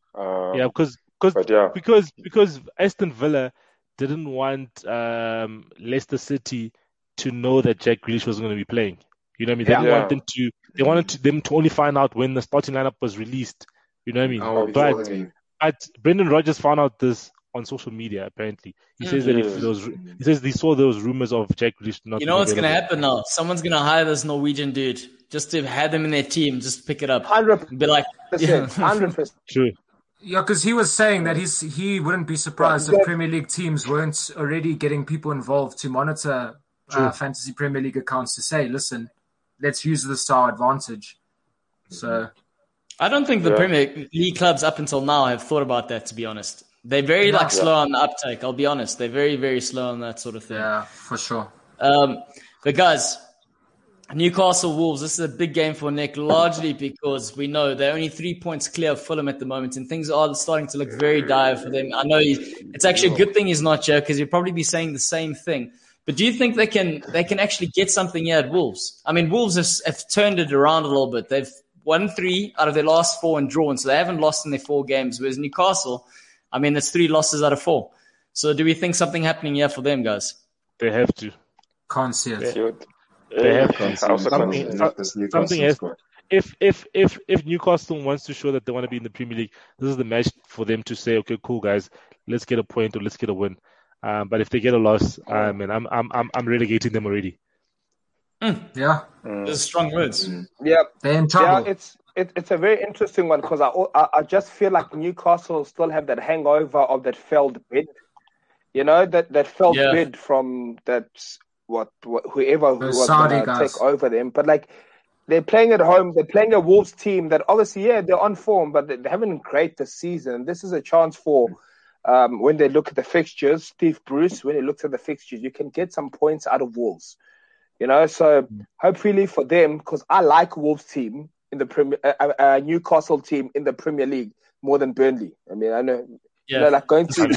Because Aston Villa didn't want Leicester City to know that Jack Grealish wasn't going to be playing. You know what I mean? They didn't want them to. They wanted them to only find out when the starting lineup was released. You know what I mean? But Brendan Rodgers found out this on social media. Apparently, he says that he saw those rumors of Jack Grealish not. You know what's going to happen now? Someone's going to hire this Norwegian dude just to have them in their team, just pick it up, 100%. Be like, 100%. True. Yeah, because he was saying that he wouldn't be surprised if Premier League teams weren't already getting people involved to monitor fantasy Premier League accounts to say, listen, let's use this to our advantage. So, I don't think the Premier League clubs up until now have thought about that, to be honest. They're very slow on the uptake, I'll be honest. They're very, very slow on that sort of thing. Yeah, for sure. But guys, Newcastle Wolves, this is a big game for Nick, largely because we know they're only 3 points clear of Fulham at the moment, and things are starting to look very dire for them. I know it's actually a good thing he's not here, because he'll probably be saying the same thing. But do you think they can actually get something here at Wolves? I mean, Wolves have turned it around a little bit. They've won 3 out of their last 4 and drawn, so they haven't lost in their 4 games. Whereas Newcastle, I mean, it's 3 losses out of 4. So do we think something happening here for them, guys? They have to. Can't see it. They have something else. If Newcastle wants to show that they want to be in the Premier League, this is the match for them to say, okay, cool guys, let's get a point or let's get a win. But if they get a loss, I'm relegating them already. Yeah, those are strong words. Yeah, they're in trouble. Yeah, it's a very interesting one because I just feel like Newcastle still have that hangover of that failed bid. You know, that failed bid from that whoever was going to take over them. But like, they're playing at home. They're playing a Wolves team that obviously, they're on form, but they haven't been great this season. This is a chance for. When they look at the fixtures, Steve Bruce, when he looks at the fixtures, you can get some points out of Wolves. You know, so hopefully for them, because I like Wolves team in the Premier, Newcastle team in the Premier League more than Burnley. I mean, I know, you know, like going through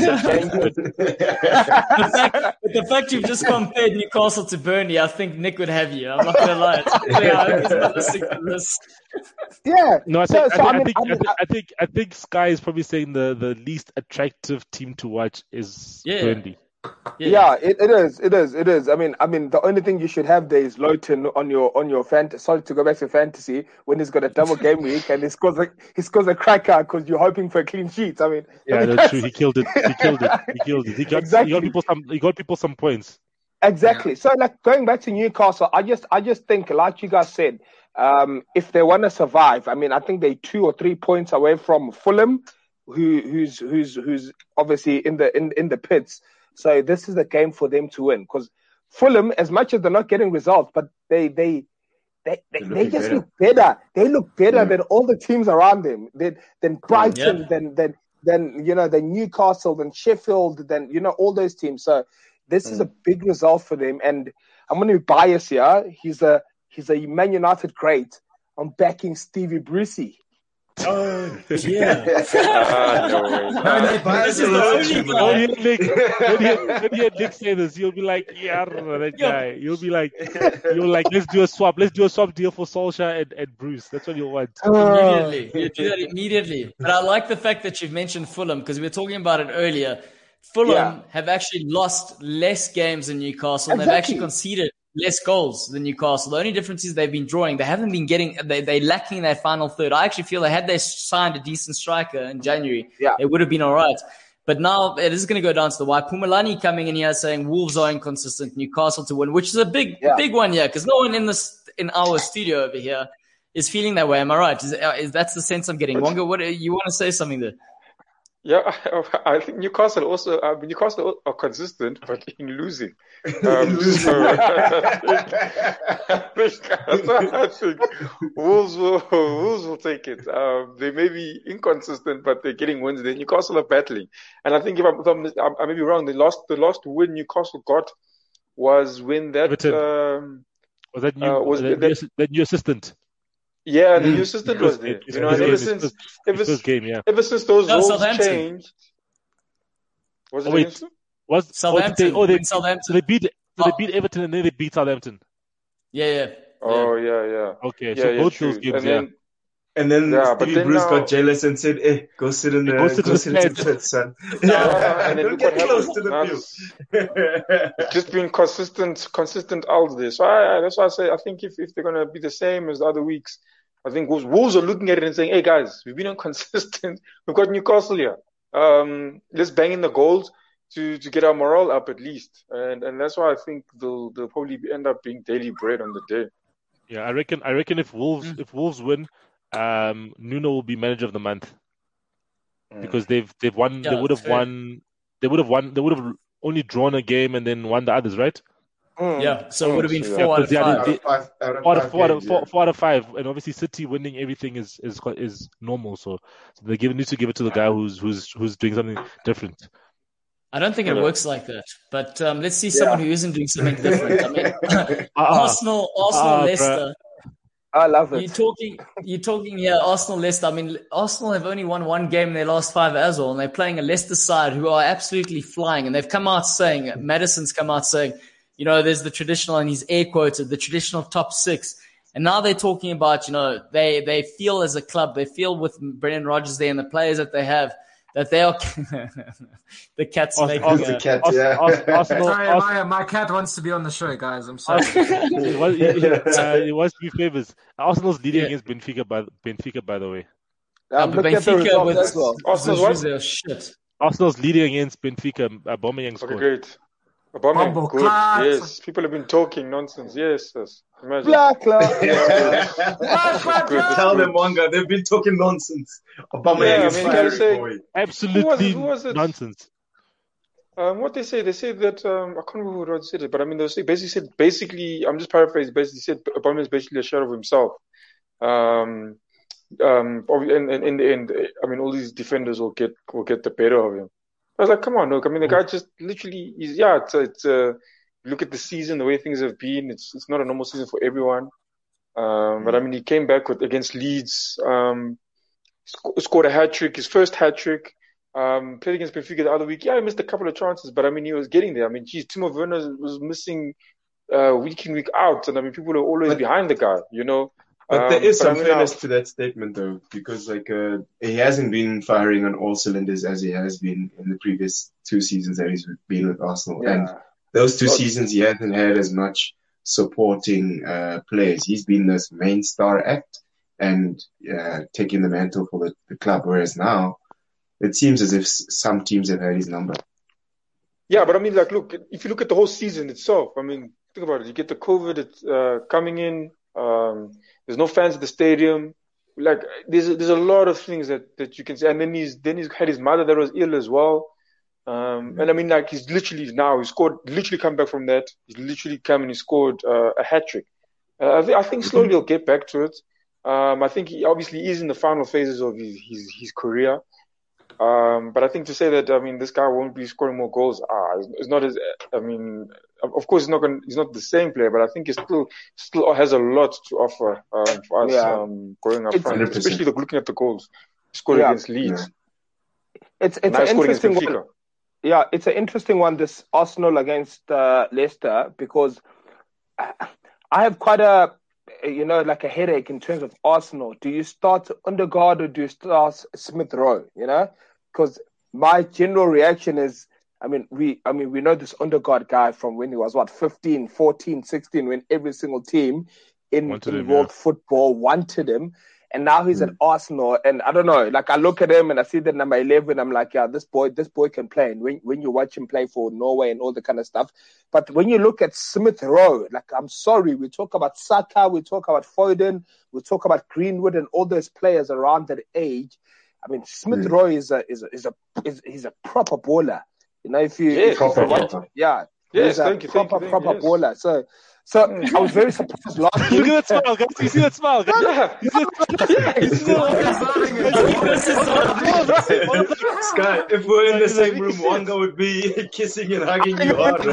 the fact you've just compared Newcastle to Burnley, I think Nick would have you. I'm not going to lie. I he's not listening to this. Yeah. No, I think Sky is probably saying the least attractive team to watch is Burnley. Yeah, it is. I mean, the only thing you should have there is Lowton on your fantasy. Sorry to go back to fantasy when he's got a double game week and he scores a cracker because you're hoping for a clean sheet. I mean, that's true. He killed it. He got people some points. Exactly. So, like going back to Newcastle, I just think, like you guys said, if they want to survive, I mean, I think they're 2 or 3 points away from Fulham, who's obviously in the pits. So this is a game for them to win because Fulham, as much as they're not getting results, but they just look better. They look better than all the teams around them. Than Brighton, than Newcastle, than Sheffield, than all those teams. So this is a big result for them. And I'm going to be biased here. He's a Man United great. I'm backing Stevie Brucey. Oh, yeah. This is the only guy. When you Nick say this, you'll be like, that guy. You'll be like, let's do a swap. Let's do a swap deal for Solskjaer and Bruce. That's what you'll want. Immediately. You do that immediately. But I like the fact that you've mentioned Fulham because we were talking about it earlier. Fulham have actually lost less games than Newcastle. Exactly. They've actually conceded less goals than Newcastle. The only difference is they've been drawing. They haven't been getting. They're lacking that final third. I actually feel that had they signed a decent striker in January, it would have been all right. But now it is going to go down to the wire. Pumalani coming in here saying Wolves are inconsistent, Newcastle to win, which is a big one here because no one in in our studio over here is feeling that way. Am I right? Is that's the sense I'm getting? Wonga, what you want to say something there? Yeah, I think Newcastle also. Newcastle are consistent, but in losing. So I think Wolves will take it. They may be inconsistent, but they're getting wins. The Newcastle are battling, and I think if I may be wrong, the last win Newcastle got was when that was that new assistant. Yeah, the new assistant was there. And ever since those rules changed, was it against them? Southampton? Southampton. So they beat Everton and then they beat Southampton. Yeah. Oh, yeah. Okay, so both those games, And then Stevie Bruce got jealous and said, go sit in the pit, son. And then don't get close to the field. Just being consistent out there. So that's why I say, I think if they're going to be the same as the other weeks, I think Wolves are looking at it and saying, hey guys, we've been inconsistent. We've got Newcastle here. Let's bang in the goals to get our morale up at least. And that's why I think they'll probably end up being daily bread on the day. Yeah, I reckon if Wolves win, Nuno will be manager of the month because they've won. They would have won. They would have only drawn a game and then won the others, right? Yeah, so it would have been 4 out of 5. 4 out of 5, and obviously City winning everything is normal. So they need to give it to the guy who's doing something different. I don't think it works like that, but let's see someone who isn't doing something different. I mean, Arsenal, Leicester. I love it. You're talking here, Arsenal, Leicester. I mean, Arsenal have only won one game in their last 5 as well, and they're playing a Leicester side who are absolutely flying. And they've come out saying, Madison's come out saying, there's the traditional, and he's air quoted, the traditional top 6. And now they're talking about, they feel as a club, they feel with Brendan Rodgers there and the players that they have, that they are the cat's making the cat, Arsenal, sorry, my cat wants to be on the show, guys. I'm sorry. It was to be favors. Arsenal's leading against Benfica, by the way. Benfica with as well. Arsenal's shit. Arsenal's leading against Benfica. Aubameyang scored. Okay, great. Aubameyang, good. Yes, people have been talking nonsense. Yes. Imagine. Tell them, Wanga, they've been talking nonsense. Aubameyang is firing, boy. Absolutely nonsense. What they say that I can't remember who said it, but I mean they basically I'm just paraphrasing. Basically said Aubameyang is basically a shell of himself. And in the end, I mean all these defenders will get the better of him. I was like, come on, look. I mean, the guy just literally is. Yeah, it's look at the season, the way things have been. It's not a normal season for everyone. But I mean, he came back against Leeds. Scored a hat trick, his first hat trick. Played against Benfica the other week. Yeah, he missed a couple of chances, but I mean, he was getting there. I mean, Timo Werner was missing week in, week out, and I mean, people are always behind the guy, But there is some fairness to that statement, though, because he hasn't been firing on all cylinders as he has been in the previous 2 seasons that he's been with Arsenal. Yeah. And those 2 seasons, he hasn't had as much supporting players. He's been this main star act and taking the mantle for the club, whereas now it seems as if some teams have had his number. Yeah, but I mean, look, if you look at the whole season itself, I mean, think about it. You get the COVID coming in. There's no fans at the stadium. Like there's a lot of things that you can say. And then he's had his mother that was ill as well. And I mean, like he literally come back from that. He's literally come and he scored a hat trick. I think slowly he'll get back to it. I think he obviously is in the final phases of his career. But I think to say that, I mean, this guy won't be scoring more goals, it's not as, I mean, of course, he's not the same player, but I think he still has a lot to offer for us growing up front, especially looking at the goals he scored against Leeds. It's an interesting one. Yeah, it's an interesting one, this Arsenal against Leicester, because I have quite a headache in terms of Arsenal. Do you start Ødegaard or do you start Smith Rowe? Because my general reaction is, we know this Ødegaard guy from when he was 15, 14, 16, when every single team in world football wanted him. and now he's at Arsenal, and I don't know, like I look at him and I see the number 11, I'm like, yeah, this boy can play. And when you watch him play for Norway and all the kind of stuff, but when you look at Smith Rowe, like I'm sorry, we talk about Saka, we talk about Foden, we talk about Greenwood and all those players around that age. I mean, Smith Rowe is a proper baller. You know, if you watch, he's a proper baller. So I was very surprised last week. Look at that smile, guys. You see that smile, guys? Sky, if we're in the same room, Wanga would be kissing and hugging you hard.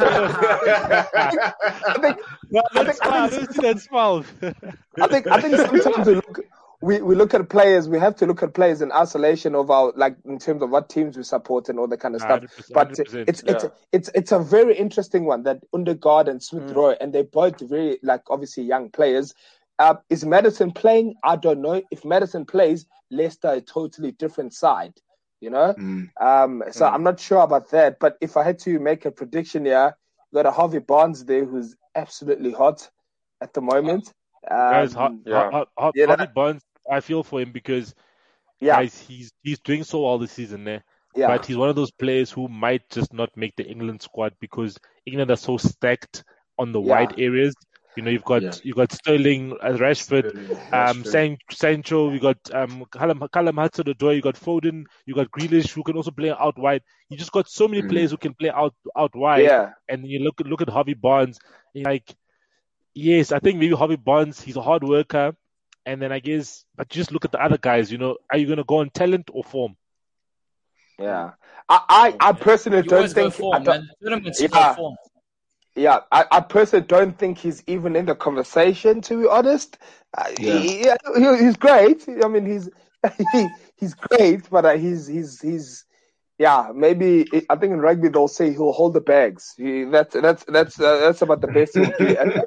I don't see that smile. I think sometimes we look at players. We have to look at players in isolation of our, like, in terms of what teams we support and all that kind of stuff. 100%, But it's a very interesting one, that Ødegaard and Smith Rowe, and they're both very, like, obviously young players. Is Maddison playing? I don't know. If Maddison plays, Leicester a totally different side. You know, so I'm not sure about that. But if I had to make a prediction here, you got a Harvey Barnes there who's absolutely hot at the moment. Guys, Harvey Barnes, I feel for him because guys, he's doing so well this season there. But he's one of those players who might just not make the England squad because England are so stacked on the wide areas. You know, you've got Sterling, Rashford, Sancho, you got Callum Hudson-Odoi, you got Foden, you got Grealish who can also play out wide. You just got so many players who can play out wide. Yeah. And you look at Harvey Barnes, and like, yes, I think maybe Harvey Barnes, he's a hard worker. And then I guess, but just look at the other guys, you know, are you going to go on talent or form? Yeah. I personally don't think... Form. Yeah, I personally don't think he's even in the conversation, to be honest. He's great. I mean, he's great, but he's maybe I think in rugby they'll say he'll hold the bags. That's about the best he'll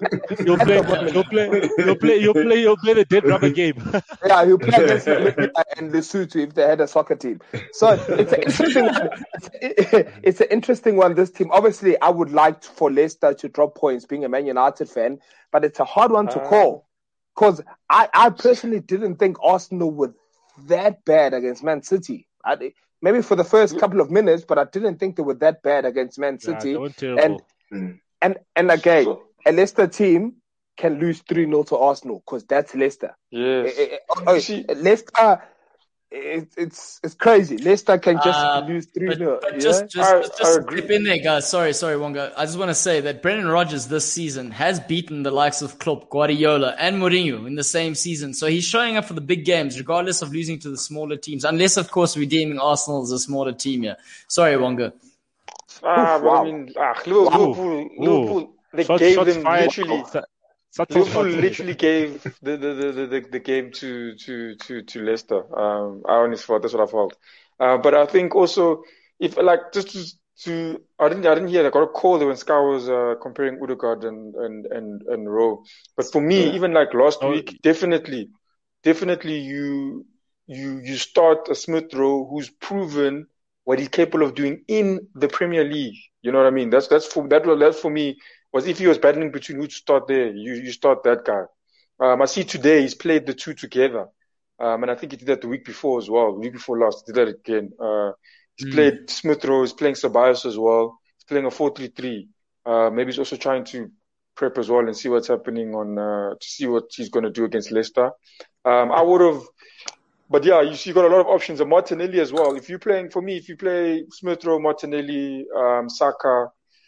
do. You'll play the dead rubber game. Yeah, he'll play against and Lesotho if they had a soccer team. So it's an interesting one. It's an interesting one. This team, obviously, I would like for Leicester to drop points, being a Man United fan, but it's a hard one to call because I personally didn't think Arsenal were that bad against Man City. Maybe for the first couple of minutes, but I didn't think they were that bad against Man City. And again, a Leicester team can lose 3-0 to Arsenal because that's Leicester. Yes. Leicester, it's crazy. Leicester can just lose 3-0. But just skip in there, guys. Sorry, Wonga. I just want to say that Brendan Rodgers this season has beaten the likes of Klopp, Guardiola, and Mourinho in the same season. So he's showing up for the big games, regardless of losing to the smaller teams. Unless, of course, we're deeming Arsenal as a smaller team here. Sorry, Wonga. I mean, Liverpool, they gave them literally... Liverpool literally gave the game to Leicester. I honestly thought that's what I felt. But I think also, if like just to I didn't hear. I got a call when Sky was comparing Ødegaard and Rowe. But for me, even like last week, definitely you start a Smith Rowe who's proven what he's capable of doing in the Premier League. You know what I mean? That's for me. Was if he was battling between who to start there, you start that guy. I see today he's played the two together. And I think he did that the week before as well. The week before last, he did that again. He's played Smith Rowe, he's playing Ceballos as well. He's playing a 4-3-3. Maybe he's also trying to prep as well and see what's happening to see what he's going to do against Leicester. I would have, but yeah, you got a lot of options. And Martinelli as well. If you play Smith Rowe, Martinelli, Saka,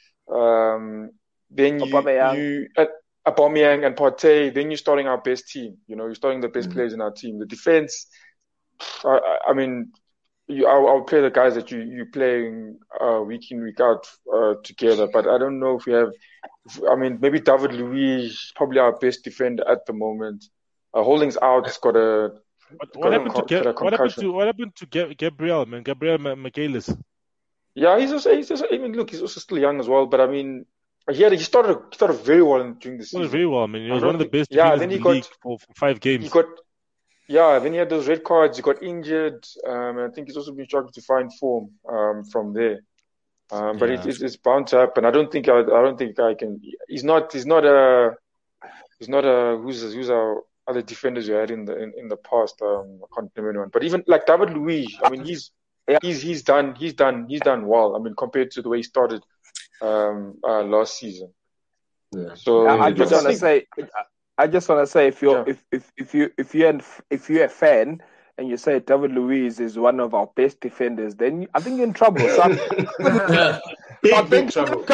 then you Aubameyang and Partey, then you're starting our best team. You know, you're starting the best players in our team. The defense, I mean, I'll play the guys that you're playing week in, week out together. But I don't know if we have, maybe David Luiz, probably our best defender at the moment. Holding's out, he's got a What happened to Gabriel, man? Gabriel Magalhaes? Yeah, he's also, he's also still young as well. But I mean, he started very well during the season. He was very well. I mean, he was one of the best defenders in the league for 5 games. Then he had those red cards. He got injured. I think he's also been struggling to find form from there. But it's bound to happen. I don't think I can. He's not a who's our other defenders we had in the past. I can't name anyone, but even like David Luiz, I mean, he's done well. I mean, compared to the way he started last season. Yeah. So I just want to say, if you're a fan and you say David Luiz is one of our best defenders, then I think you're in trouble. So Big trouble.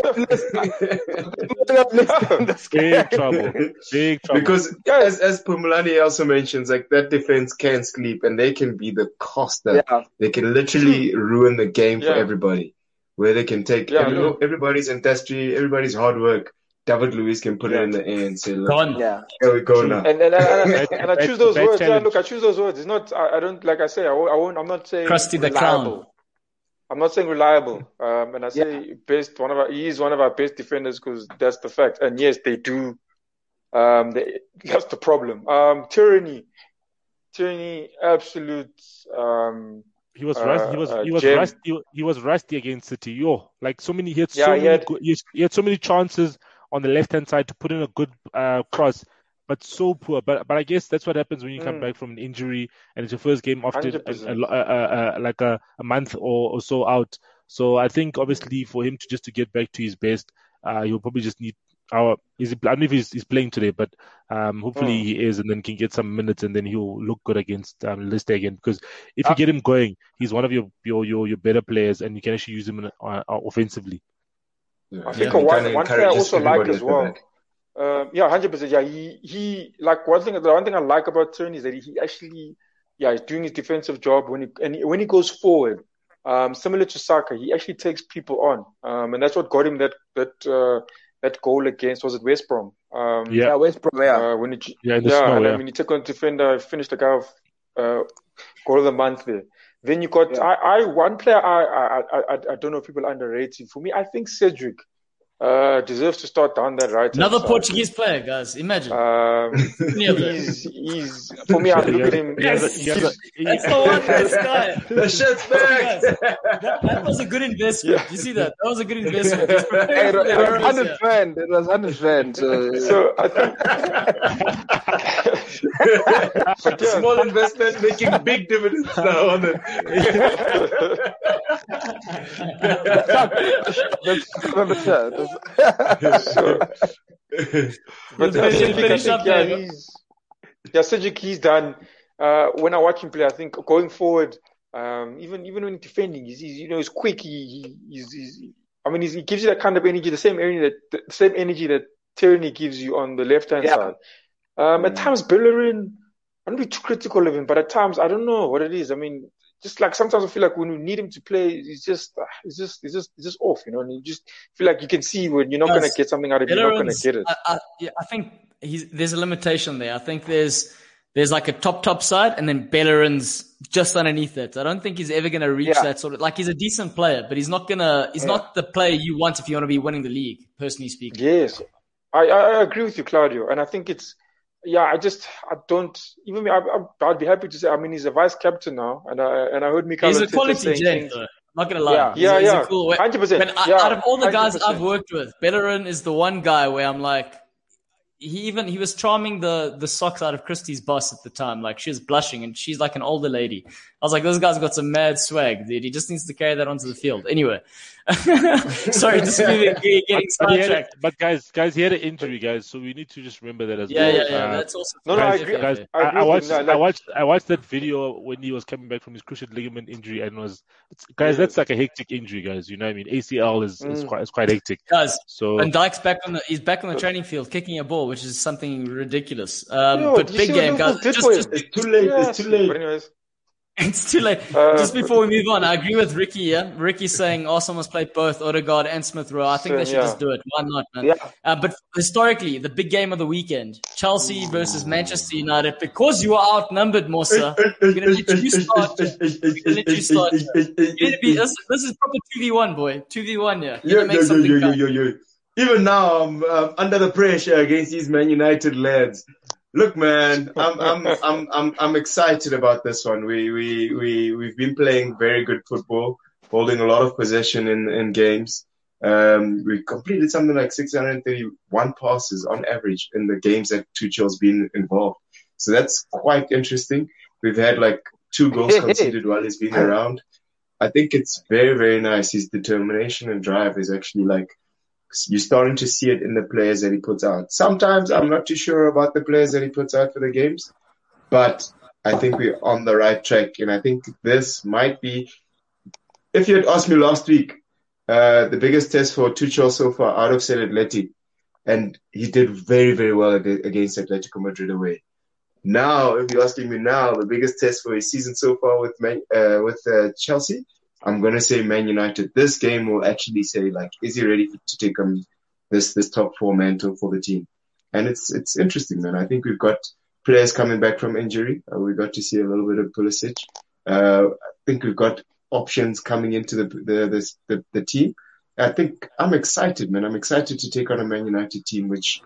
Big trouble. Because as Pumulani also mentions, like that defense can sleep and they can be the cost that they can literally ruin the game for everybody. Where they can take everybody's industry, everybody's hard work. David Luiz can put it in the air and say, "Look, here we go now." And I choose those words. Yeah, look, I choose those words. It's not. I don't like I say. I won't. I'm not saying Krusty the Clown. I'm not saying reliable. And I say best. He is one of our best defenders because that's the fact. And yes, they do. That's the problem. Tyranny, absolute. He was rusty against City. Like so many. He had so many chances on the left-hand side to put in a good cross, but so poor. But I guess that's what happens when you come back from an injury and it's your first game after like a month or so out. So I think obviously for him to get back to his best, he'll probably just need I don't know if he's playing today, but hopefully he is, and then can get some minutes, and then he'll look good against Leicester again. Because if you get him going, he's one of your better players, and you can actually use him offensively. Yeah. I think one player I also like as well. 100%. Yeah, he like the one thing I like about Tierney is that he actually he's doing his defensive job when he goes forward. Similar to Saka, he actually takes people on, and that's what got him that goal against, was it West Brom? West Brom. When he took on defender, finished the guy of goal of the month there. Then you got one player I don't know if people underrate him. For me, I think Cedric deserves to start down that right. Another Portuguese player, guys. Imagine. He's for me. I look at him. That's the one. This guy. The shit's back. That was a good investment. You see that? That was a good investment. It was 100 rand. It was 100 rand. So I think small investment making big dividends now on it. Cedric, he's done. When I watch him play, I think going forward, even when defending, he's quick. He gives you that kind of energy, the same energy that Tierney gives you on the left hand side. At times, Bellerin, I don't be too critical of him, but at times I don't know what it is. I mean, just like sometimes I feel like when we need him to play, he's just off, and you just feel like you can see when you're not going to get something out of him, you're not going to get it. I think there's a limitation there. I think there's like a top side, and then Bellerin's just underneath it. I don't think he's ever going to reach that sort of, like, he's a decent player, but he's not not the player you want if you want to be winning the league, personally speaking. Yes, I agree with you, Claudio, and I think it's. I'd be happy to say. I mean, he's a vice captain now, and I heard Mikel. He's a quality gent, though. I'm not gonna lie. He's a cool 100%. Out of all the guys 100%. I've worked with, Bellerin is the one guy where I'm like, he was charming the socks out of Christie's boss at the time. Like, she was blushing, and she's like an older lady. I was like, this guy's got some mad swag, dude. He just needs to carry that onto the field. Anyway, sorry, just getting sidetracked. But guys, he had an injury, guys. So we need to just remember that as well. Yeah. That's also. I agree. Guys, I watched that video when he was coming back from his cruciate ligament injury, and that's like a hectic injury, guys. You know what I mean? ACL is quite hectic. Guys, so and Dyke's he's back on the training field kicking a ball, which is something ridiculous. But big game, guys. It's too late. It's too late. But anyways. It's too late. Just before we move on, I agree with Ricky. Yeah, Ricky's saying Arsenal must play both Odegaard and Smith Rowe. I think they should just do it. Why not, man? Yeah. But historically, the big game of the weekend: Chelsea versus Manchester United. Because you are outnumbered, Musa, we're gonna let you start. This is proper 2v1, boy. 2v1, yeah. Yo. Even now, I'm under the pressure against these Man United lads. Look, man, I'm excited about this one. We've been playing very good football, holding a lot of possession in games. We completed something like 631 passes on average in the games that Tuchel's been involved. So that's quite interesting. We've had like 2 goals conceded while he's been around. I think it's very, very nice. His determination and drive is actually like, you're starting to see it in the players that he puts out. Sometimes I'm not too sure about the players that he puts out for the games, but I think we're on the right track. And I think this might be, if you had asked me last week, the biggest test for Tuchel so far out of said Atleti, and he did very, very well against Atletico Madrid away. Now, if you're asking me now, the biggest test for his season so far with Chelsea, I'm going to say Man United. This game will actually say, like, is he ready to take on this top 4 mantle for the team? And it's interesting, man. I think we've got players coming back from injury. We got to see a little bit of Pulisic. I think we've got options coming into the team. I think I'm excited, man. I'm excited to take on a Man United team, which,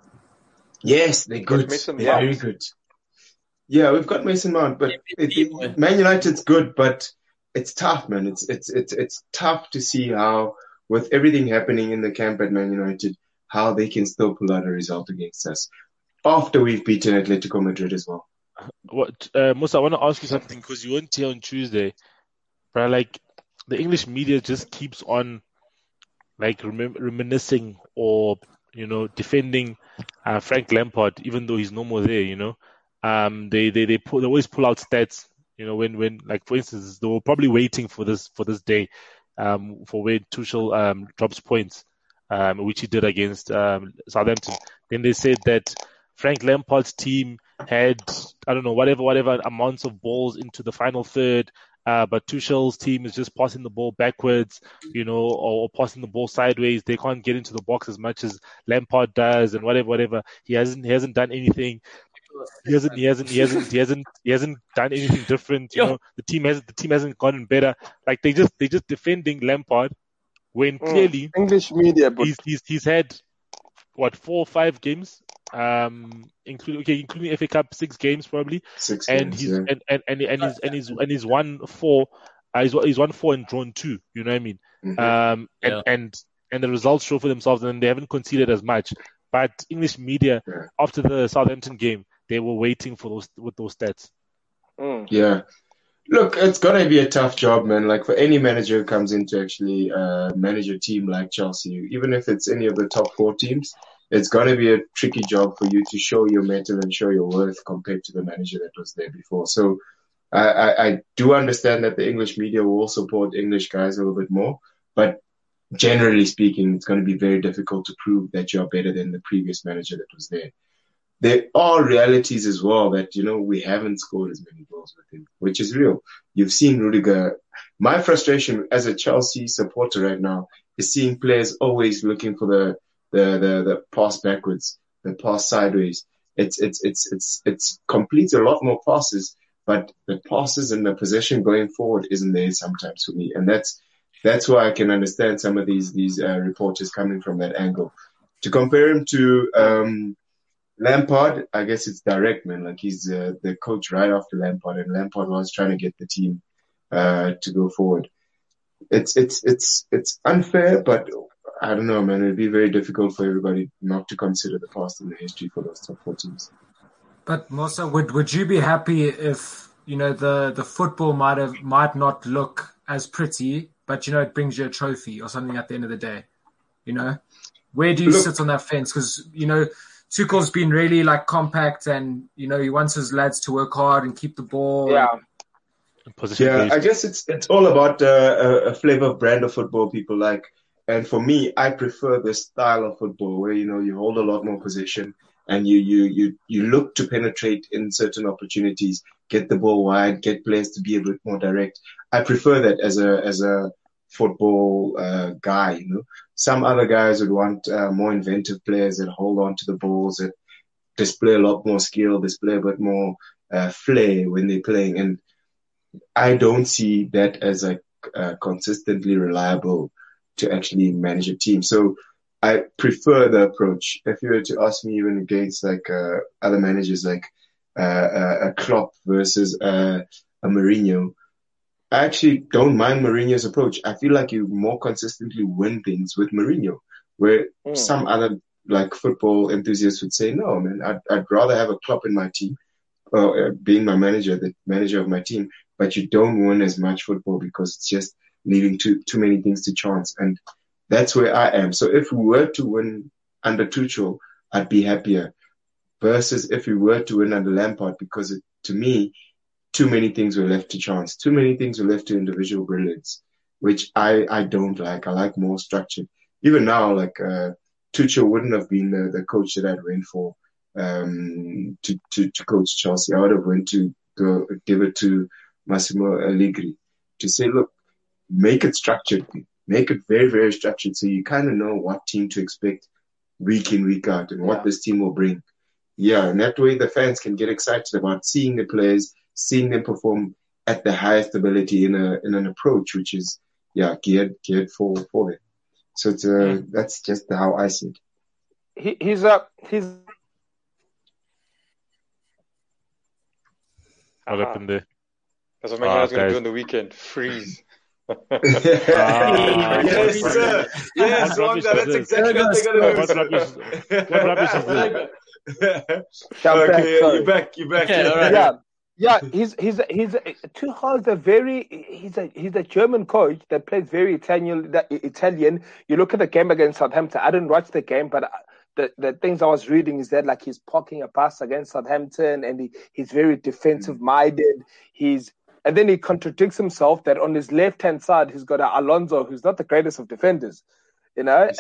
yes, they're good. They're very good. Yeah, we've got Mason Mount, but Man United's good, but it's tough, man. It's tough to see how, with everything happening in the camp at Man United, how they can still pull out a result against us after we've beaten Atletico Madrid as well. Musa, I want to ask you something because you weren't here on Tuesday, but like the English media just keeps on like reminiscing or defending Frank Lampard, even though he's no more there. They always pull out stats. When like for instance, they were probably waiting for this day, for when Tuchel drops points, which he did against Southampton. Then they said that Frank Lampard's team had, I don't know, whatever amounts of balls into the final third, but Tuchel's team is just passing the ball backwards, or passing the ball sideways. They can't get into the box as much as Lampard does, and whatever. He hasn't done anything. He hasn't done anything different. The team hasn't gotten better. Like they just defending Lampard when clearly English media, but he's had 4 or 5 games, including FA Cup 6 games probably, 6 games, and he's won 4. He's won 4 and drawn 2. You know what I mean? Mm-hmm. And the results show for themselves, and they haven't conceded as much. But English media after the Southampton game, they were waiting for those stats. Yeah. Look, it's going to be a tough job, man. Like for any manager who comes in to actually manage a team like Chelsea, even if it's any of the top 4 teams, it's going to be a tricky job for you to show your mettle and show your worth compared to the manager that was there before. So I do understand that the English media will support English guys a little bit more, but generally speaking, it's going to be very difficult to prove that you're better than the previous manager that was there. There are realities as well that, we haven't scored as many goals with him, which is real. You've seen Rudiger. My frustration as a Chelsea supporter right now is seeing players always looking for the pass backwards, the pass sideways. It's completes a lot more passes, but the passes and the possession going forward isn't there sometimes for me. And that's why I can understand some of these reporters coming from that angle. To compare him to Lampard, I guess it's direct, man. Like he's the coach right after Lampard, and Lampard was trying to get the team to go forward. It's unfair, but I don't know, man. It'd be very difficult for everybody not to consider the past and the history for those top 4 teams. But Musa, would you be happy if the football might not look as pretty, but it brings you a trophy or something at the end of the day? Where do you sit on that fence? Because Tuchel's been really like compact, and he wants his lads to work hard and keep the ball. Yeah. I guess it's all about a flavor of brand of football people like. And for me, I prefer this style of football where you hold a lot more possession and you look to penetrate in certain opportunities, get the ball wide, get players to be a bit more direct. I prefer that as a football guy. Some other guys would want more inventive players that hold on to the balls, that display a lot more skill, display a bit more flair when they're playing. And I don't see that as consistently reliable to actually manage a team. So I prefer the approach. If you were to ask me, even against other managers like a Klopp versus a Mourinho, I actually don't mind Mourinho's approach. I feel like you more consistently win things with Mourinho, where some other football enthusiasts would say, no, man, I'd rather have a Klopp in my team being my manager, the manager of my team, but you don't win as much football because it's just leaving too many things to chance. And that's where I am. So if we were to win under Tuchel, I'd be happier versus if we were to win under Lampard, because to me, too many things were left to chance. Too many things were left to individual brilliance, which I don't like. I like more structured. Even now, like, Tuchel wouldn't have been the coach that I'd went for, to coach Chelsea. I would have went to go give it to Massimo Allegri to say, look, make it structured. Make it very, very structured so you kind of know what team to expect week in, week out and what this team will bring. Yeah, and that way the fans can get excited about seeing the players, seeing them perform at the highest ability in an approach which is geared for them. So it's that's just how I see it. He's What happened there? That's what Man United's going to do on the weekend. Freeze. Yes, sir. Yes, Wonga, that's exactly what they're going to do. What rubbish is this? Okay, you're back. Okay, all right. Yeah, he's Tuchel is he's a German coach that plays very Italian. You look at the game against Southampton. I didn't watch the game, but the things I was reading is that like he's poking a pass against Southampton, and he's very defensive minded. And then he contradicts himself that on his left hand side he's got Alonso, who's not the greatest of defenders. You know,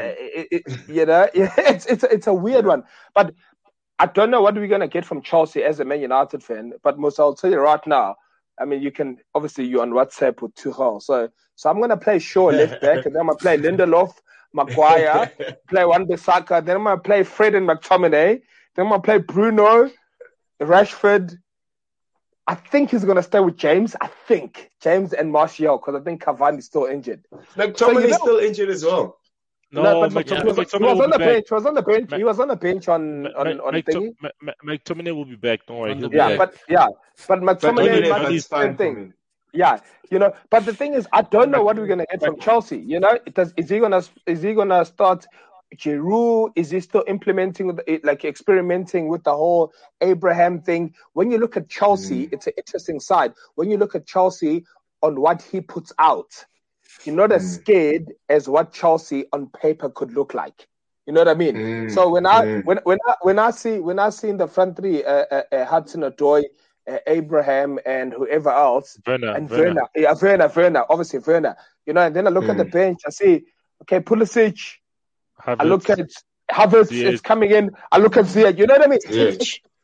it's a weird one, but. I don't know what we're going to get from Chelsea as a Man United fan, but Musa, I'll tell you right now, I mean, you're on WhatsApp with Tuchel. So I'm going to play Shaw left back, and then I'm going to play Lindelof, Maguire, play Wan-Bissaka, then I'm going to play Fred and McTominay, then I'm going to play Bruno, Rashford. I think he's going to stay with James. James and Martial, because I think Cavani's still injured. McTominay's still injured as well. No, but he was on the bench. He was on the bench on thingy. McTominay will be back. Don't worry, he'll be back. But McTominay is the same thing. Yeah, you know. But the thing is, I don't know what we're gonna get from Chelsea. You know, is he gonna start Giroud? Is he still implementing experimenting with the whole Abraham thing? When you look at Chelsea, it's an interesting side. When you look at Chelsea on what he puts out. You're not as scared as what Chelsea on paper could look like. You know what I mean? So when I see in the front three, Hudson-Odoi, Abraham, and whoever else, Werner, obviously Werner. You know, and then I look at the bench. I see, okay, Pulisic. Havertz. I look at Havertz is coming in. I look at Ziyech. You know what I mean?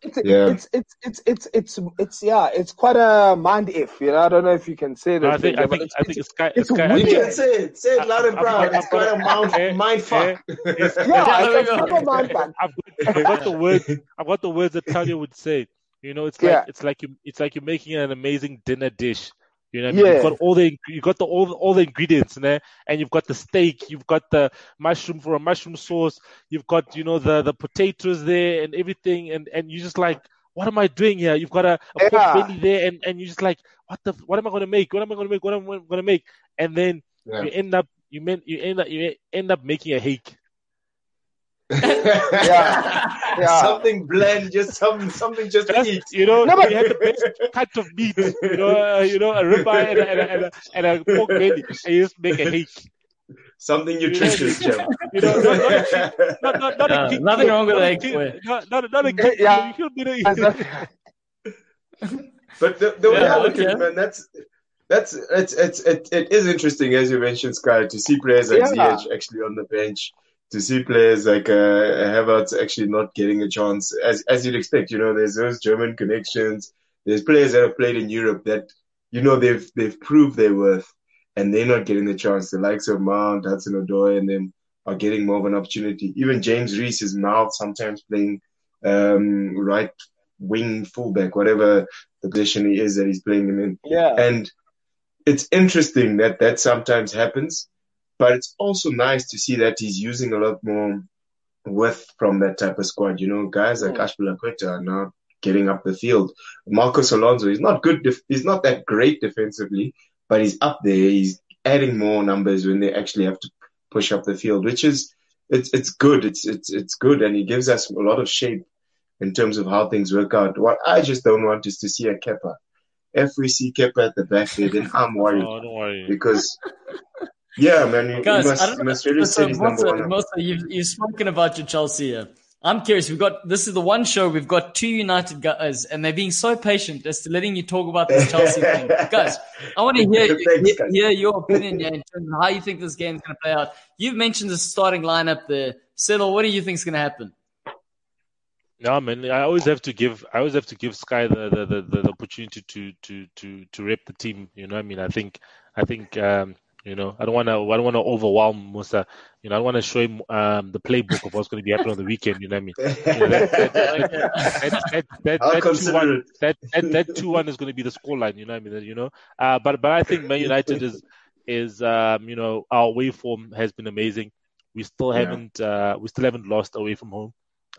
It's quite a mind if, you know. I don't know if you can say that. I think it's weird. You can say it loud and proud. It's quite a mind fuck. It's a mind fuck. I've got the words that Talia would say. You know, it's like you're making an amazing dinner dish. You know what I mean? You've got all the ingredients, and you've got the steak, you've got the mushroom for a mushroom sauce, you've got, you know, the potatoes there and everything, and you're just like, what am I doing here? You've got a pork belly there, and you're just like, what am I gonna make? What am I gonna make? And then you end up making a hake. Something bland, just something just to eat. You know, you had the best cut of meat, you know, a ribeye and a pork belly, and you just make a hake. Something nutritious, Jim. You know, not a king. Nothing wrong with eggs. Not a king. Yeah. But the way I look at it, man, it is interesting, as you mentioned, Sky, to see players like Ziyech actually on the bench. To see players like Havertz actually not getting a chance, as you'd expect. You know, there's those German connections. There's players that have played in Europe that, you know, they've proved their worth, and they're not getting the chance. The likes of Mount, Hudson-Odoi, and them are getting more of an opportunity. Even James Reece is now sometimes playing right wing fullback, whatever the position he is that he's playing him in. Yeah. And it's interesting that sometimes happens. But it's also nice to see that he's using a lot more width from that type of squad. You know, guys like Azpilicueta are now getting up the field. Marcos Alonso, he's not good. He's not that great defensively, but he's up there. He's adding more numbers when they actually have to push up the field, which is it's good. It's good, and he gives us a lot of shape in terms of how things work out. What I just don't want is to see a Kepa. If we see Kepa at the back there, then I'm worried. Oh, don't worry. Because, yeah, man, Guys, you must really say he's number one. You've spoken about your Chelsea here. I'm curious. This is the one show we've got two United guys, and they're being so patient as to letting you talk about this Chelsea thing. Guys, I want to hear your opinion in terms of how you think this game's going to play out. You've mentioned the starting lineup there. Cyril, what do you think is going to happen? No, man, I always have to give Sky the opportunity to rep the team. You know what I mean? I think you know, I don't want to overwhelm Musa. You know, I don't want to show him the playbook of what's going to be happening on the weekend. You know what I mean? You know, that 2-1 is going to be the scoreline. You know what I mean? You know, but I think Man United is you know, our away form has been amazing. We still haven't lost away from home.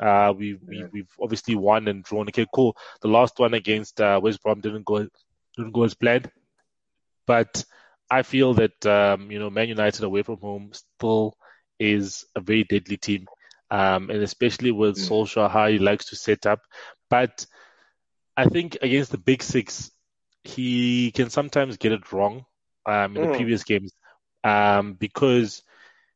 We've obviously won and drawn. Okay, cool. The last one against West Brom didn't go as planned, but I feel that you know, Man United away from home still is a very deadly team, and especially with Solskjaer, how he likes to set up. But I think against the big six, he can sometimes get it wrong in the previous games, because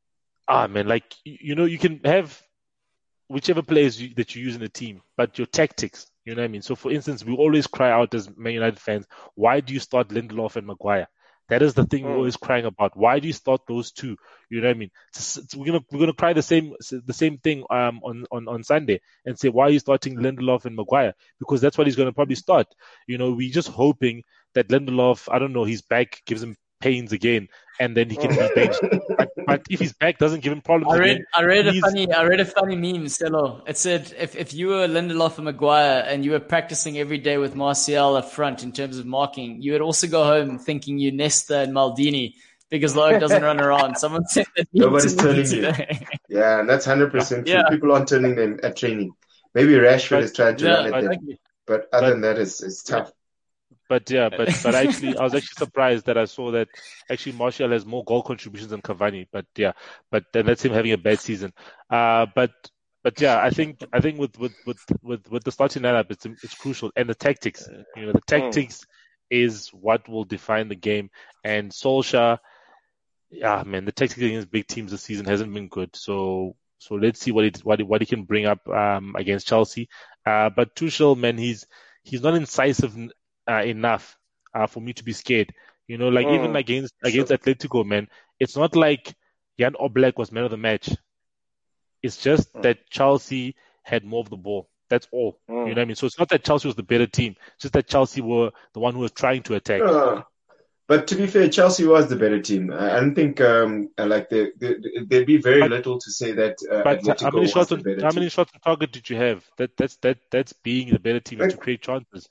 man, like, you know, you can have whichever players that you use in the team, but your tactics, you know what I mean? So, for instance, we always cry out as Man United fans, why do you start Lindelof and Maguire? That is the thing we're always crying about. Why do you start those two? You know what I mean? We're gonna cry the same thing on Sunday and say, why are you starting Lindelof and Maguire? Because that's what he's gonna probably start. You know, we're just hoping that Lindelof, I don't know, his back gives him pains again, and then he can be benched. But if his back doesn't give him problems, I read a funny meme, Stella. It said if you were Lindelof and Maguire and you were practicing every day with Martial up front in terms of marking, you would also go home thinking you Nesta and Maldini because Loic doesn't run around. Someone said that nobody's turning you. Yeah, and that's 100% true. Yeah. People aren't turning them at training. Maybe Rashford is trying to run at them, but other than that, it's tough. But actually, I was actually surprised that I saw that actually Martial has more goal contributions than Cavani. But then that's him having a bad season. But yeah, I think with the starting lineup, it's crucial, and the tactics. You know, the tactics is what will define the game. And Solskjaer, man, the tactics against big teams this season hasn't been good. So let's see what he can bring up against Chelsea. But Tuchel, man, he's not incisive enough for me to be scared. You know, like even against Atletico, man, it's not like Jan Oblak was man of the match. It's just that Chelsea had more of the ball. That's all. You know what I mean? So it's not that Chelsea was the better team. It's just that Chelsea were the one who was trying to attack. But to be fair, Chelsea was the better team. I don't think like there'd be very little to say that Atletico was the better team. How many shots on target did you have? That's being the better team to create chances.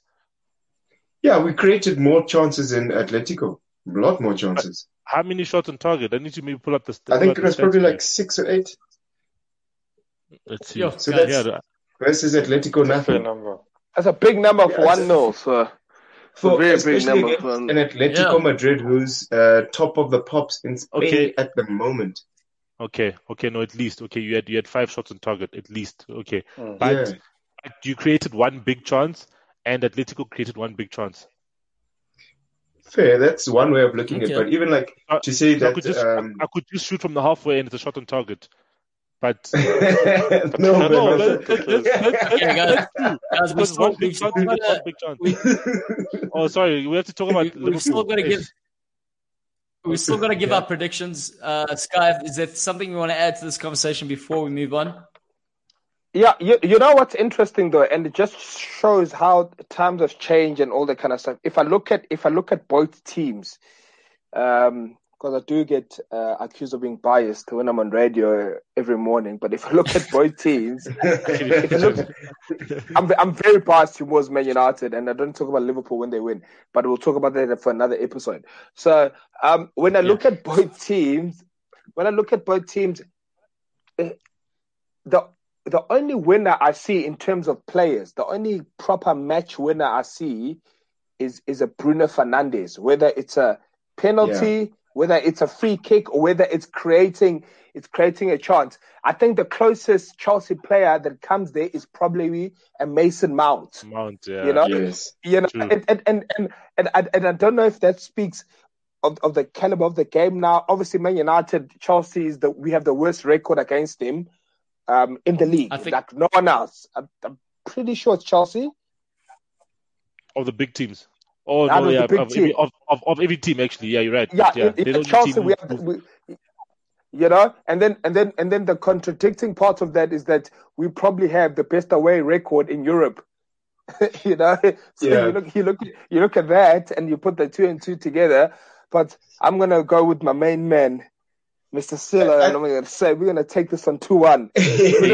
Yeah, we created more chances in Atletico. A lot more chances. How many shots on target? I need to maybe pull up the I think it was probably like 6 or 8. Let's see. So that's versus Atletico, nothing. That's a big number for 1-0. So for a very big number an Atletico Madrid who's top of the pops in Spain at the moment. Okay, no, at least. Okay, you had 5 shots on target, at least. Okay. But you created one big chance, and Atletico created one big chance. Fair, that's one way of looking at it. But even like to say that I could just shoot from the halfway and it's a shot on target. But no, guys, one big chance. Oh, sorry, we have to talk about Liverpool. We've still got to give our predictions. Sky, is there something you want to add to this conversation before we move on? Yeah, you know what's interesting though, and it just shows how times have changed and all that kind of stuff. If I look at both teams, because I do get accused of being biased when I'm on radio every morning. But if I look at both teams, I'm very biased towards Man United, and I don't talk about Liverpool when they win, but we'll talk about that for another episode. So when I look at both teams, the only winner I see in terms of players, the only proper match winner I see is a Bruno Fernandes, whether it's a penalty, whether it's a free kick, or whether it's creating It's creating a chance. I think the closest Chelsea player that comes there is probably a Mason Mount. Yeah. You know, Yes. and I don't know if that speaks of the caliber of the game. Now, obviously, Man United, Chelsea we have the worst record against them in the league. I think, like no one else. I'm pretty sure it's Chelsea. Of the big teams. Oh, no, yeah, of every team, actually. Yeah, you're right. Yeah, in Chelsea, you know, and then the contradicting part of that is that we probably have the best away record in Europe. You know, so you look at that and you put the 2 and 2 together. But I'm gonna go with my main man, Mr. Silla, and I'm gonna say we're gonna take this on 2-1. I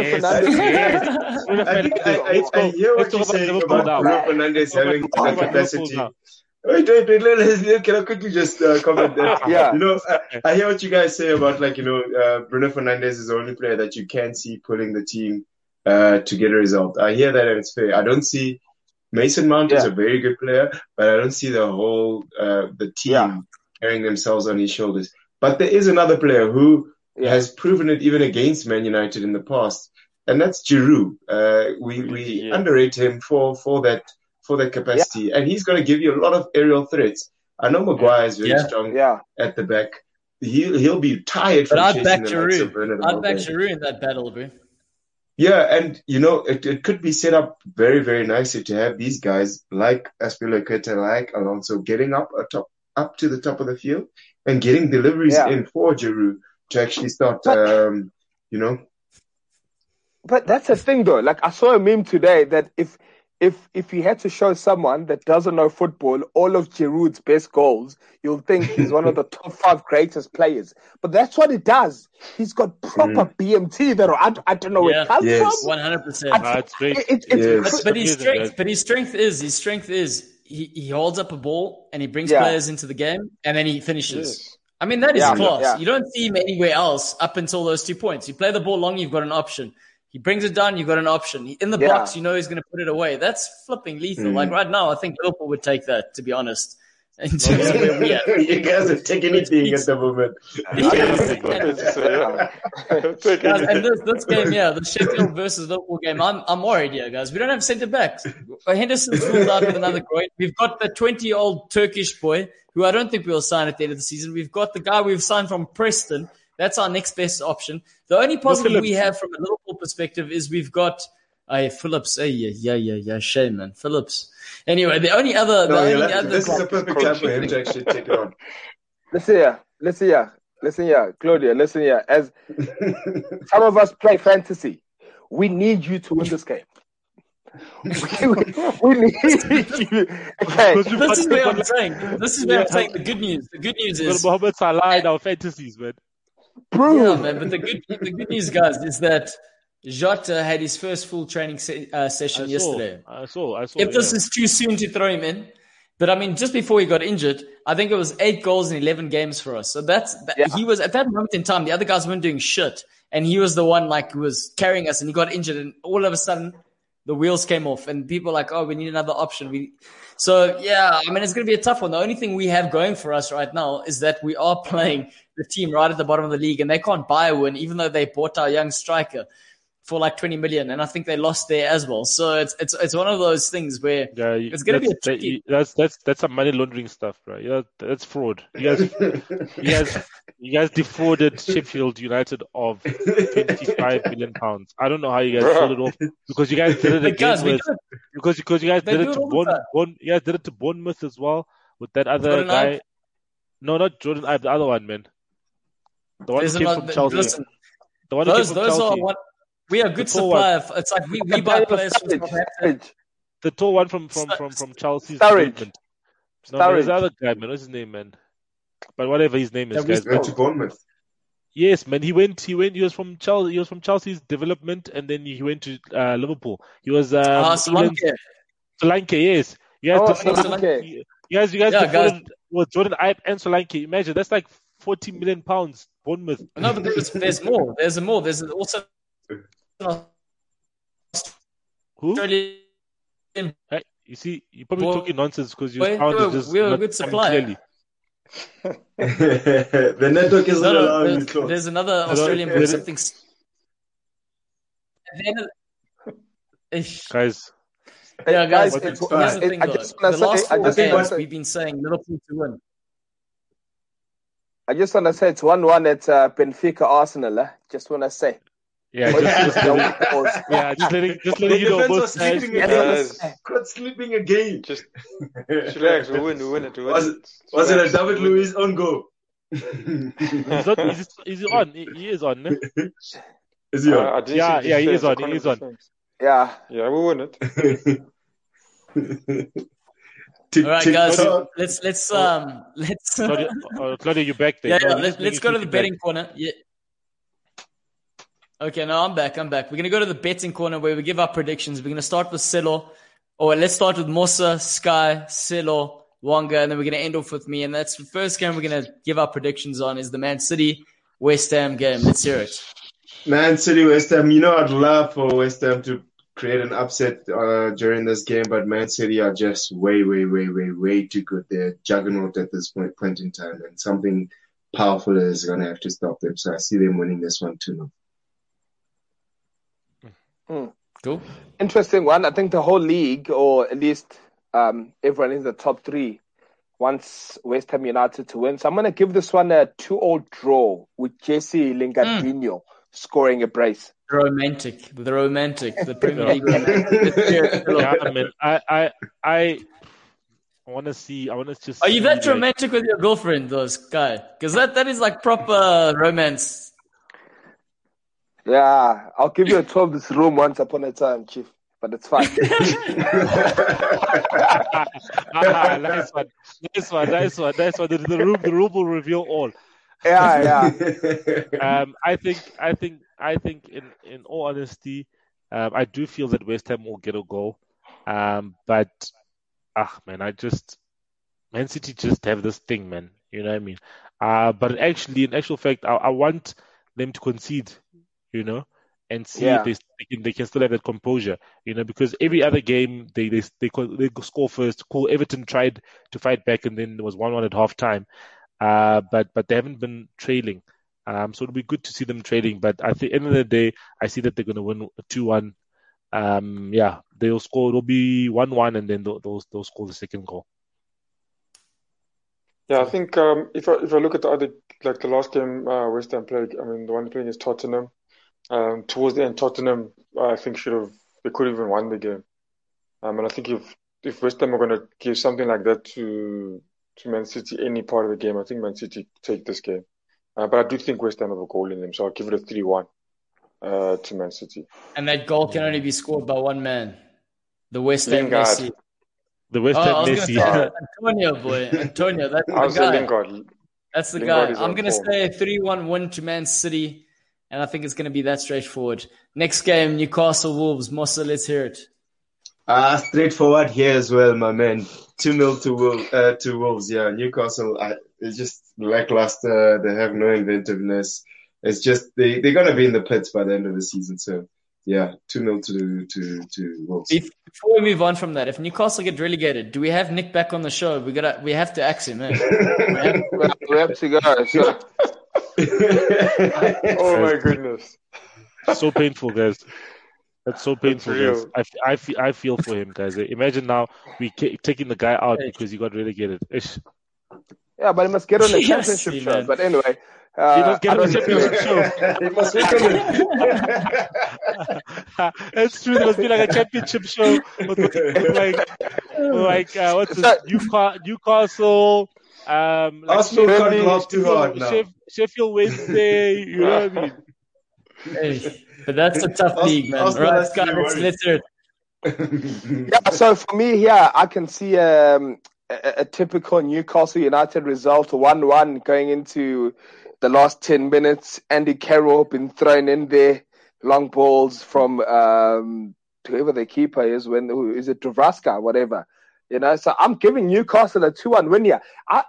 hear what you're saying about Bruno Fernandes having the capacity. Wait, can I quickly just comment that? Yeah. You know, I hear what you guys say about, like, you know, Bruno Fernandes is the only player that you can see pulling the team to get a result. I hear that and it's fair. I don't see Mason Mount is a very good player, but I don't see the whole the team carrying themselves on his shoulders. But there is another player who has proven it even against Man United in the past, and that's Giroud. We underrate him for that capacity, and he's going to give you a lot of aerial threats. I know Maguire is very strong at the back. He'll be tired from chasing the likes of Bernard. I'd back Giroud in that battle, bro. Yeah, and you know it could be set up very, very nicely to have these guys like Azpilicueta, like Alonso, getting up to the top of the field and getting deliveries in for Giroud to actually start, you know. But that's the thing, though. Like, I saw a meme today that if he had to show someone that doesn't know football all of Giroud's best goals, you'll think he's one of the top 5 greatest players. But that's what it does. He's got proper BMT that I don't know where it comes from. 100%. But his strength is he holds up a ball and he brings players into the game and then he finishes. Yes. I mean, that is class. Yeah. You don't see him anywhere else up until those 2 points. You play the ball long, you've got an option. He brings it down, you've got an option. In the box, you know he's going to put it away. That's flipping lethal. Like right now, I think Liverpool would take that, to be honest, in terms of where we are. You guys are taking anything at the moment. Guys, and this game, the Sheffield versus Liverpool game, I'm worried here, guys. We don't have centre-backs. Henderson's ruled out with another groin. We've got the 20-year-old Turkish boy, who I don't think we'll sign at the end of the season. We've got the guy we've signed from Preston. That's our next best option. The only positive we have from a Liverpool perspective is we've got Phillips. Shame, man. Phillips. Anyway, the only other. This is a perfect time for him to actually take it on. Listen here, Claudia. Listen here. As some of us play fantasy, we need you to win this game. We need you. Okay. This is where I'm saying. The good news. The good news is Mohamed Salah in our fantasies, man. Bro. Yeah, man. But the good news, guys, is that Jota had his first full training session yesterday. I saw. If this is too soon to throw him in, but I mean, just before he got injured, I think it was 8 goals in 11 games for us. So he was at that moment in time. The other guys weren't doing shit, and he was the one who was carrying us, and he got injured, and all of a sudden the wheels came off, and people were like, "Oh, we need another option." So I mean, it's going to be a tough one. The only thing we have going for us right now is that we are playing the team right at the bottom of the league, and they can't buy a win, even though they bought our young striker for like 20 million, and I think they lost there as well. So it's one of those things where it's going to be a tricky. That's some money laundering stuff, right? Yeah, that's fraud. You guys defrauded Sheffield United of £25 million. I don't know how you guys pulled it off because you guys did it again because you guys did it to Bournemouth. You guys did it to Bournemouth as well with that other Jordan guy. Ibe? No, not Jordan Ibe, the other one, man. The one who came from Chelsea. Listen, the one who came from those Chelsea. are what. We are a good supplier. It's like we buy players from Southampton. The tall one from Chelsea's Sturridge. No, there's the other guy, man. What's his name, man? But whatever his name is, guys. Went to Bournemouth. Yes, man. He was from Chelsea. He was from Chelsea's development, and then he went to Liverpool. He was Solanke. Yes. You guys Solanke. with Jordan Ibe and Solanke. Imagine that's like £40 million. Bournemouth. No, but there's more. There's more. There's also. Who? Hey, you see, you're probably talking nonsense because you found it just we're a good supplier. The network isn't allowing me close. There's another Australian book, something. Guys. Yeah, guys, Here's the thing, though. The last 4 games, we've been saying Liverpool to win. I just want to say it's 1-1 at Benfica Arsenal. Just want to say. Yeah, just letting you know both sides. Quit sleeping again. Just relax. We win it. Was it a David Luiz on goal? Is he on? He is on. Ne? Is he on? Yeah, he is on. He is on. Yeah, we win it. All right, guys. Let's Claudia, you back there? Yeah, let's go to the betting corner. Yeah. Okay, no, I'm back. We're going to go to the betting corner where we give our predictions. We're going to start with Selo. Let's start with Mosa, Sky, Selo, Wanga, and then we're going to end off with me. And that's the first game we're going to give our predictions on is the Man City West Ham game. Let's hear it. Man City West Ham. I'd love for West Ham to create an upset during this game, but Man City are just way too good. They're juggernaut at this point in time, and something powerful is going to have to stop them. So I see them winning this one 2-0. Cool. Interesting one. I think the whole league, or at least everyone in the top 3, wants West Ham United to win. So I'm going to give this one a 2-2 draw with Jesse Lingardinho scoring a brace. The romantic, the Premier League romantic. Yeah, I mean, I want to see. I want to just. Are you that romantic with your girlfriend, though, Sky? Because that is like proper romance. Yeah, I'll give you a tour of this room once upon a time, Chief. But it's fine. Nice one. The room will reveal all. Yeah. I think in all honesty, I do feel that West Ham will get a goal. But Man City just have this thing, man. You know what I mean? But actually, in actual fact, I want them to concede, and see if they can still have that composure, because every other game they score first. Cool. Everton tried to fight back, and then there was 1-1 at half time. But they haven't been trailing. So it'll be good to see them trailing. But at the end of the day, I see that they're going to win 2-1. They'll score. It'll be 1-1, and then they'll score the second goal. Yeah, I think if I look at the other, like the last game West Ham played, I mean the one playing is Tottenham. Towards the end, Tottenham I think they could have even won the game. And I think if West Ham are going to give something like that to Man City any part of the game, I think Man City take this game. But I do think West Ham have a goal in them, so I'll give it a 3-1 to Man City. And that goal can only be scored by one man, the West Ham Messi. The West Ham Messi. Antonio, that's the guy. Lingard. That's the guy. I'm going to say a 3-1 win to Man City, and I think it's going to be that straightforward. Next game, Newcastle Wolves. Mosa, let's hear it. Straightforward here as well, my man. 2-0 to Wolves. Yeah, Newcastle is just lackluster. They have no inventiveness. It's just they're gonna be in the pits by the end of the season. So yeah, 2-0 to Wolves. Before we move on from that, if Newcastle get relegated, do we have Nick back on the show? We have to axe him. We have to go. So. Oh my goodness! So painful, guys. That's so painful, guys. I feel for him, guys. Imagine now we taking the guy out because he got relegated. Ish. Yeah, but he must get on the championship show. Man. But anyway, he must get on the championship show. He must work on it. That's true. There must be like a championship show with what's this? Newcastle. Arsenal can't laugh too hard now. Sheffield Wednesday. You know what I mean? Hey. But that's a tough league, man. Right, Scott, let's hear it. Yeah, so for me here, I can see a typical Newcastle United result, 1-1 going into the last 10 minutes. Andy Carroll been thrown in there, long balls from whoever the keeper is. Is it Dvorak, whatever. So I'm giving Newcastle a 2-1 win here. I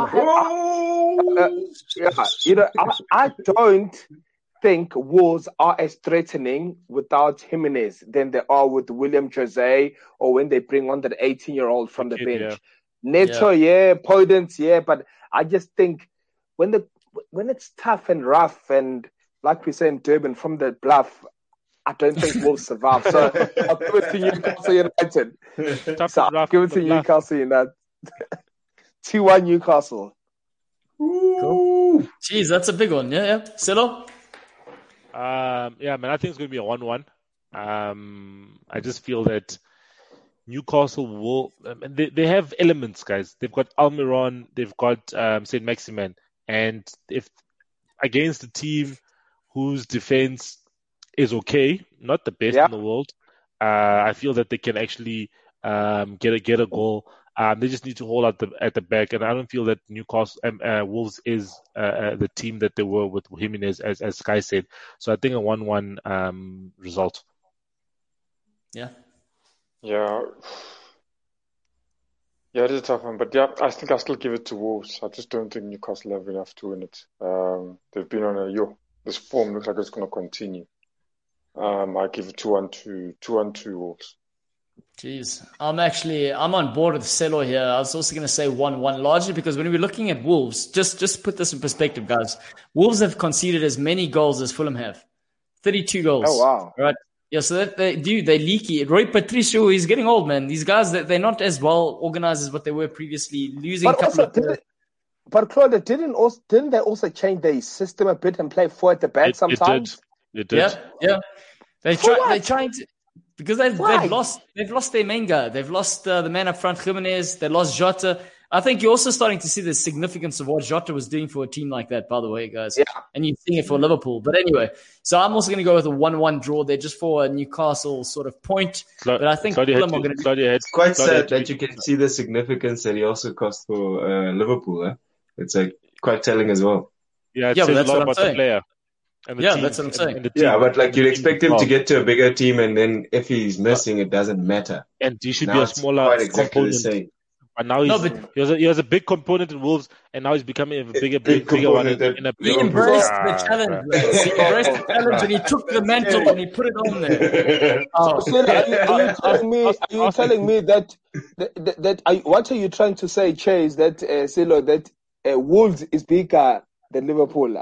don't think Wolves are as threatening without Jimenez than they are with William Jose or when they bring on that 18-year-old from the bench. Neto, yeah, Podence, yeah, but I just think when it's tough and rough and like we say in Durban, from the bluff, I don't think we'll survive. So I'll give it to Newcastle United. Give it to Newcastle United. 2-1 Newcastle. Cool. Jeez, that's a big one. Yeah. Silo? Yeah, man, I think it's going to be a 1-1. I just feel that Newcastle will. They have elements, guys. They've got Almiron, they've got Saint Maximin, and if against a team whose defense is okay, not the best in the world, I feel that they can actually get a goal. They just need to hold out at the back, and I don't feel that Newcastle Wolves is the team that they were with Jimenez, as Sky said. So I think a 1-1 result. Yeah. Yeah, it is a tough one, but yeah, I think I still give it to Wolves. I just don't think Newcastle have enough to win it. They've been on this form looks like it's going to continue. I give it 2-1 Wolves. Jeez, I'm on board with Celo here. I was also going to say 1-1, largely because when we're looking at Wolves, just put this in perspective, guys. Wolves have conceded as many goals as Fulham have, 32 goals. Oh wow! Right. Yeah, so they're leaky. Rui Patricio, he's getting old, man. These guys, they're not as well organized as what they were previously, losing a couple of... But Claude, didn't they also change their system a bit and play 4 at the back sometimes? It did. Yeah. They're trying to... Because they've lost their main guy. They've lost the man up front, Jimenez. They lost Jota. I think you're also starting to see the significance of what Jota was doing for a team like that, by the way, guys. Yeah. And you're seeing it for Liverpool. But anyway, so I'm also going to go with a 1-1 draw there just for a Newcastle sort of point. But I think Fulham are going to... It's quite sad that you can see the significance that he also cost for Liverpool. Eh? It's like quite telling as well. Yeah, it says a lot about the player. That's what I'm saying. Yeah, but like you'd expect him to get to a bigger team, and then if he's missing, it doesn't matter. And he should be a smaller component. And now he has a big component in Wolves, and now he's becoming a bigger one in a He embraced the challenge. He embraced the challenge, and he took the mantle and he put it on there. Are you telling me that what are you trying to say, Chase? That Silo, that Wolves is bigger than Liverpool.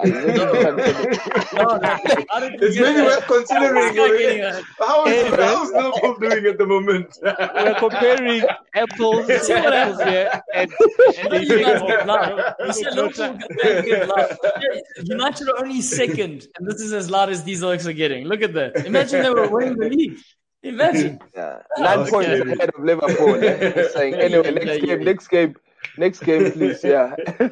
It's maybe worth considering. How's Liverpool doing at the moment? We're comparing apples here. And United are only second, and this is as loud as these oaks are getting. Look at that. Imagine they were winning the league. Imagine. 9 points ahead of Liverpool. Saying, anyway, next game, please. Yeah.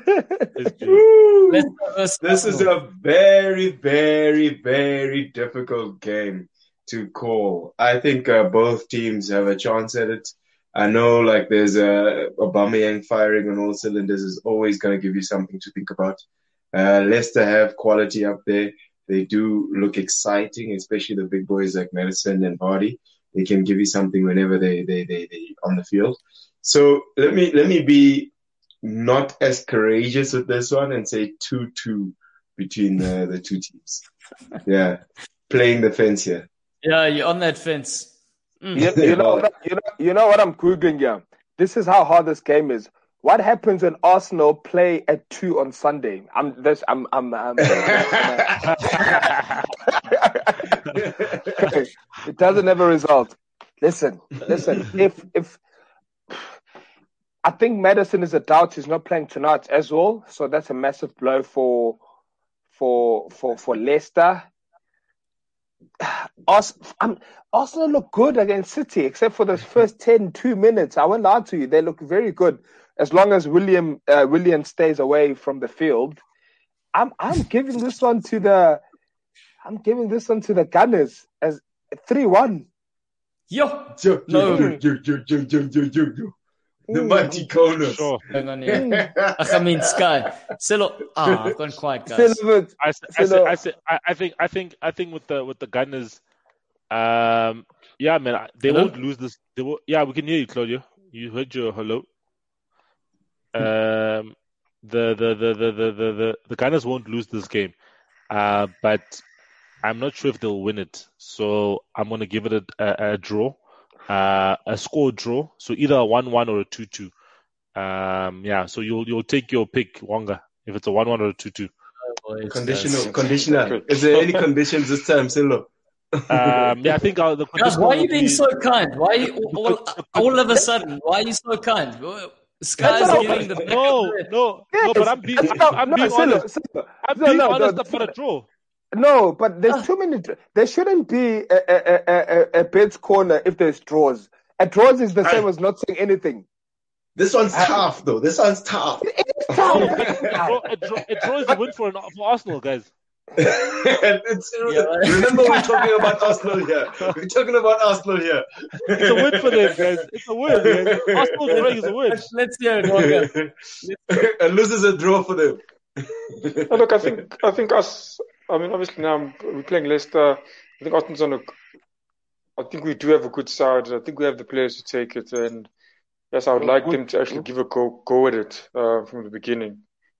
This is a very, very, very difficult game to call. I think both teams have a chance at it. I know, like, there's Aubameyang firing on all cylinders is always going to give you something to think about. Leicester have quality up there. They do look exciting, especially the big boys like Maddison and Vardy. They can give you something whenever they on the field. So let me be not as courageous with this one and say 2-2 between the two teams. Yeah, playing the fence here. Yeah, you're on that fence. You know what I'm googling here. This is how hard this game is. What happens when Arsenal play at 2 on Sunday? It doesn't have a result. Listen. If I think Maddison is a doubt, he's not playing tonight as well, so that's a massive blow for Leicester. Arsenal look good against City, except for those first 2 minutes. I won't lie to you; they look very good. As long as William stays away from the field, I'm giving this one to the Gunners as 3-1. Yo. The mighty corners. Sure. Hang on here. I mean, Sky. I've gone quiet, guys. I think with the Gunners, yeah, man, they won't lose this. Yeah, we can hear you, Claudio. You heard your hello. The Gunners won't lose this game, but I'm not sure if they'll win it. So I'm gonna give it a draw. A score draw, so either a 1-1 or a 2-2. So you'll take your pick, Wonga, if it's a 1-1 or a 2-2. Conditional. Is there any conditions this time, Silo? I think the Guys, why are you being so kind? Why are you all of a sudden? Why are you so kind? Sky's giving the no. But I'm being honest. I'm being honest about a draw. No, but there's too many. There shouldn't be a Bets corner if there's draws. A draws is the same as not saying anything. This one's tough, though. This one's tough. A draw is a win for Arsenal, guys. Remember, we're talking about Arsenal here. It's a win for them, guys. It's a win, guys. Arsenal drawing is a win. Let's hear it, and loses a draw for them. Look, I think us. I mean, obviously now we're playing Leicester. I think Arsenal's I think we do have a good side. I think we have the players to take it, and yes, I would like them to actually give a go at it from the beginning.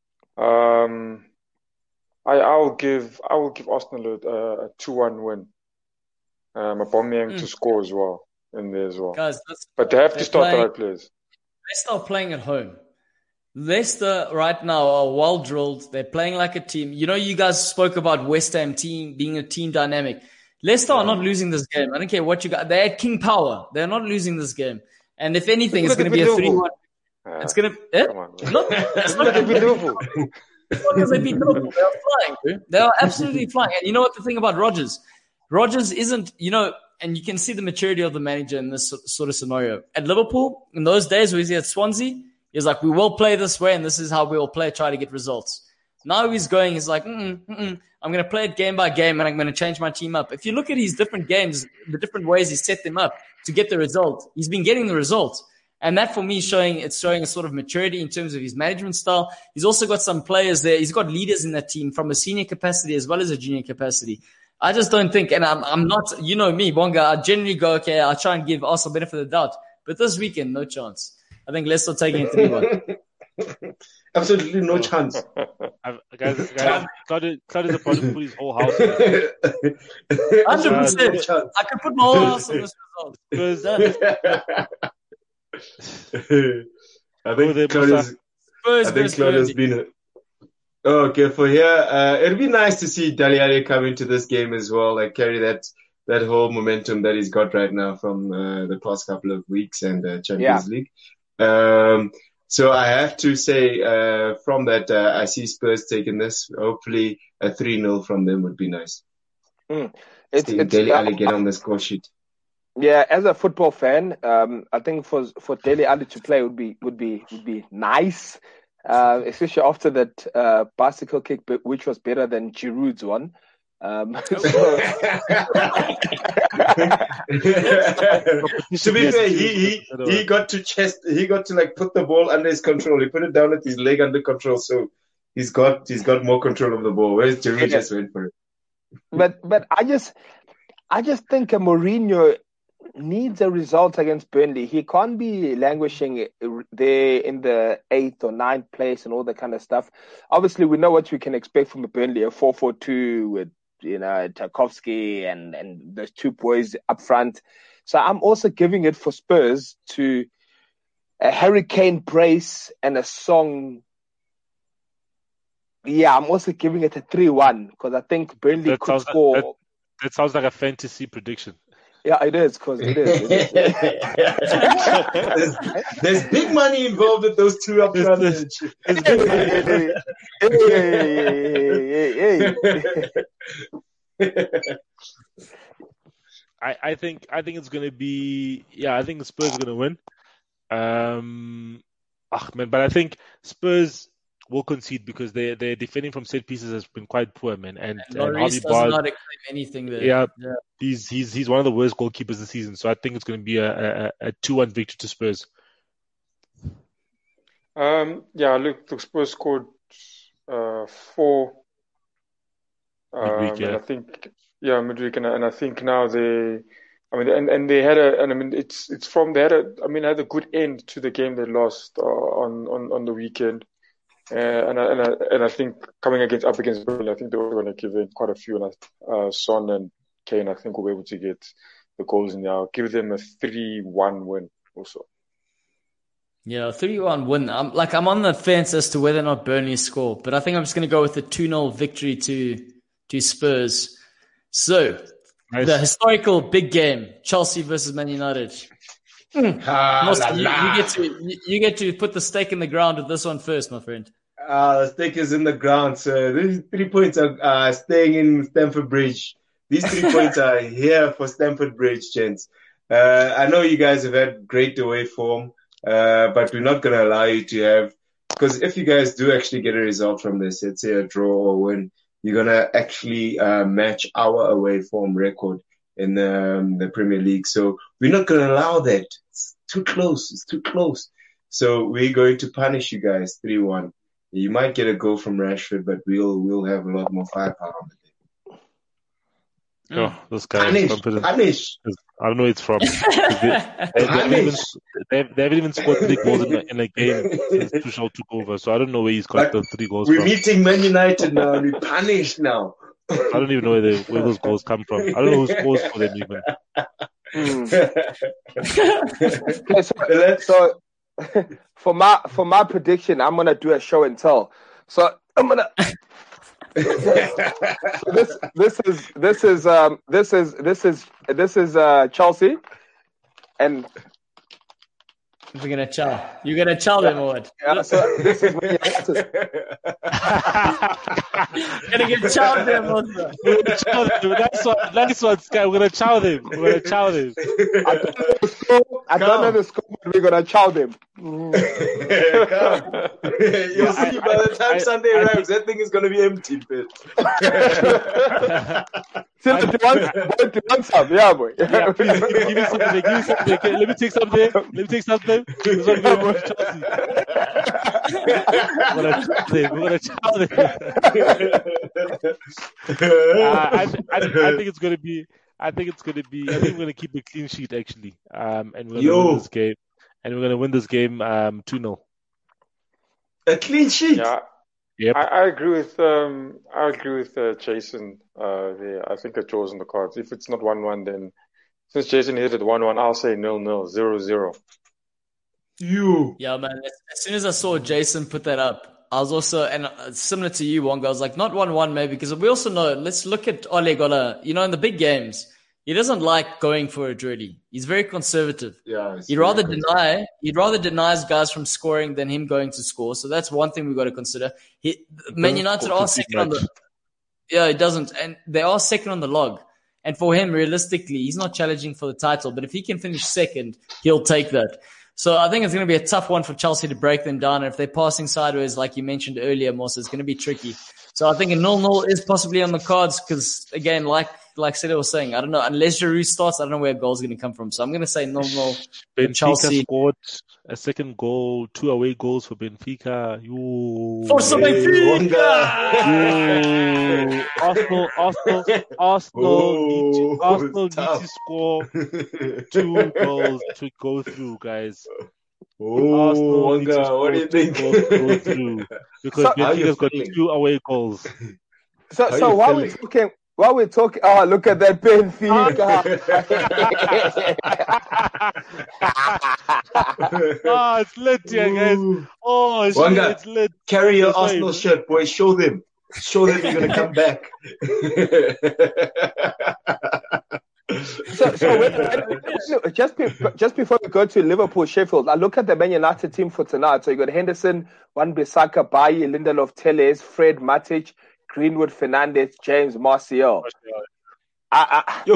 I will give Arsenal a 2-1 win. Aubameyang to score as well in there as well. Guys, but they have to start the right players. Leicester are playing at home. Leicester right now are well drilled. They're playing like a team. You know, you guys spoke about West Ham team being a team dynamic. Leicester are not losing this game. I don't care what you got. They're at King Power. They're not losing this game. And if anything, it's going to be a 3-1. It's going to. It's not going to be Liverpool. As long as they beat Liverpool, they are flying, dude. They are absolutely flying. And you know what the thing about Rodgers? Rodgers isn't, and you can see the maturity of the manager in this sort of scenario. At Liverpool, in those days where he's at Swansea, he's like, we will play this way, and this is how we will play, try to get results. Now he's like, I'm going to play it game by game, and I'm going to change my team up. If you look at his different games, the different ways he set them up to get the result, he's been getting the results. And that for me showing a sort of maturity in terms of his management style. He's also got some players there. He's got leaders in that team from a senior capacity as well as a junior capacity. I just don't think, and I'm not, you know me, Bonga, I generally go, okay, I'll try and give Arsenal benefit of the doubt. But this weekend, no chance. I think Leicester taking it 3-1. Absolutely no chance. Guys, Claude is about to put his whole house on 100%. I could put my whole house on this result. I think Claudia's been. Okay, for here, it'd be nice to see Dele Alli come into this game as well, like carry that whole momentum that he's got right now from the past couple of weeks and Champions League. So I have to say, from that, I see Spurs taking this. Hopefully, a 3-0 from them would be nice. It's Dele Alli get on the score sheet. Yeah, as a football fan, I think for Dele Alli to play would be nice, especially after that bicycle kick, which was better than Giroud's one. To be fair, he got to like put the ball under his control. He put it down with his leg under control, so he's got more control of the ball. Whereas Giroud just went for it. But I just think Mourinho needs a result against Burnley. He can't be languishing there in the 8th or 9th place and all that kind of stuff. Obviously, we know what we can expect from Burnley, a 4-4-2 with, Tarkowski and those two boys up front. So I'm also giving it for Spurs to a Harry Kane brace and a Song. Yeah, I'm also giving it a 3-1 because I think Burnley could score. That sounds like a fantasy prediction. Yeah, it is, because it is. There's big money involved with those two up front. I think it's gonna be. Yeah, I think Spurs are gonna win. But I think Spurs will concede because their defending from set pieces has been quite poor, man. And Lloris does not claim anything there. Yeah, he's one of the worst goalkeepers this season. So I think it's going to be a 2-1 victory to Spurs. Look, the Spurs scored 4. Midweek, I think midweek, and I think now they had a good end to the game they lost on the weekend. And I think coming up against Burnley, I think they were going to give in quite a few. And Son and Kane, I think, will be able to get the goals in there. I'll give them a 3-1 win also. Yeah, 3-1 win. I'm on the fence as to whether or not Burnley score, but I think I'm just going to go with the 2-0 victory to Spurs. So, the historical big game, Chelsea versus Man United. You get to put the stake in the ground with this one first, my friend. The stake is in the ground, sir. These 3 points are staying in Stamford Bridge. These 3 points are here for Stamford Bridge, gents. I know you guys have had great away form, but we're not going to allow you to have, because if you guys do actually get a result from this, let's say a draw or win, you're going to actually match our away form record in the Premier League. So we're not going to allow that. It's too close. It's too close. So we're going to punish you guys 3-1. You might get a goal from Rashford, but we'll have a lot more firepower on the day. Oh, this guy is confident. Punish. I don't know where it's from. They haven't even scored 3 goals in a game since Tuchel took over, so I don't know where he's got the 3 goals from. We're meeting Man United now, and we're punished now. I don't even know where those goals come from. I don't know who scores for them even. So for my prediction, I'm gonna do a show and tell. So I'm gonna. This is Chelsea, and we're gonna chow. You're gonna chow them or what? Yeah, so this is when gonna get chowed them also. We're gonna chow them. That's what, Sky. We're gonna chow them. We're gonna chow them. I don't know the score, but we're gonna chow them. You'll see by the time Sunday arrives, that thing is gonna be empty, bitch. Do you want some? Yeah, boy. Yeah, please, give me something. Let me take something. This one going to Chelsea. We're gonna chow them. I think it's gonna be. I think we're gonna keep a clean sheet actually. And we're gonna win this game. And we're gonna win this game 2-0. A clean sheet. Yeah. Yep. I agree with Jason. I think a draw's in the cards. If it's not 1-1, then since Jason hit it 1-1, I'll say 0-0, 0-0. Yeah, man. As soon as I saw Jason put that up, I was also, and similar to you, Wonga, I was like, not 1-1 maybe, because we also know, let's look at Ole Gunnar. You know, in the big games, he doesn't like going for it really. He's very conservative. Yeah, he'd rather deny his guys from scoring than him going to score. So that's one thing we've got to consider. Man United are second on the... Yeah, he doesn't. And they are second on the log. And for him, realistically, he's not challenging for the title. But if he can finish second, he'll take that. So I think it's going to be a tough one for Chelsea to break them down. And if they're passing sideways, like you mentioned earlier, Moss, it's going to be tricky. So I think a 0-0 is possibly on the cards because, again, like Sele was saying, I don't know. Unless Giroud starts, I don't know where goals are going to come from. So I'm going to say 0-0. Benfica scored a second goal, 2 away goals for Benfica. Força Benfica! Arsenal need to score 2 goals to go through, guys. Wonga, what do you think? Go through because Benfica's got 2 away goals. So while we're talking, oh, look at that Benfica. Oh, it's lit here, guys. Oh, Wonga, it's lit. Carry your Arsenal shirt, boy. Show them you're going to come back. So just before we go to Liverpool, Sheffield, I look at the Man United team for tonight. So you got Henderson, Wan-Bissaka, Bailly, Lindelof, Telles, Fred, Matic, Greenwood, Fernandes, James, Martial. That's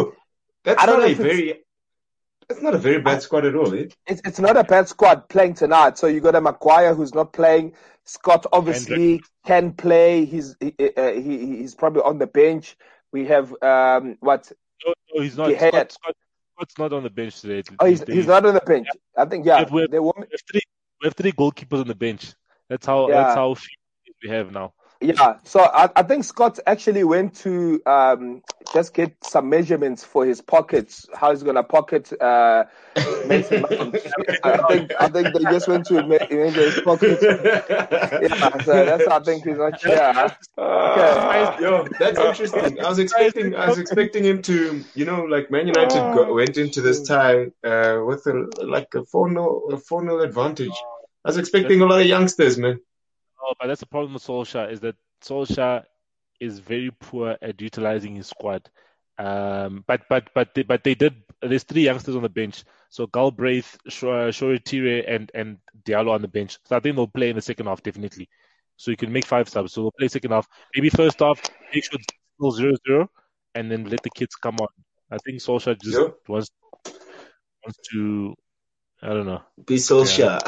not a very bad squad at all, eh? It's not a bad squad playing tonight. So you got a Maguire who's not playing. Scott obviously can play. He's probably on the bench. We have No, he's not. Scott's not on the bench today. Oh, he's not on the bench. I think we have 3 goalkeepers on the bench. That's how few we have now. Yeah, so I think Scott actually went to just get some measurements for his pockets, how he's gonna pocket Mason Mount. I think they just went to measure his pockets. Yeah, so that's how I think he's not sure. Okay. Yo, that's interesting. I was expecting him to, like Man United went into this tie with a 4-0 advantage. I was expecting a lot of youngsters, man. Oh, but that's the problem with Solskjaer, is that Solskjaer is very poor at utilizing his squad. But they did. There's 3 youngsters on the bench. So Galbraith, Shoretire, and Diallo on the bench. So I think they'll play in the second half definitely. So you can make 5 subs. So they'll play second half. Maybe first half, make sure it's still 0-0, and then let the kids come on. I think Solskjaer just wants to. I don't know. Be Solskjaer.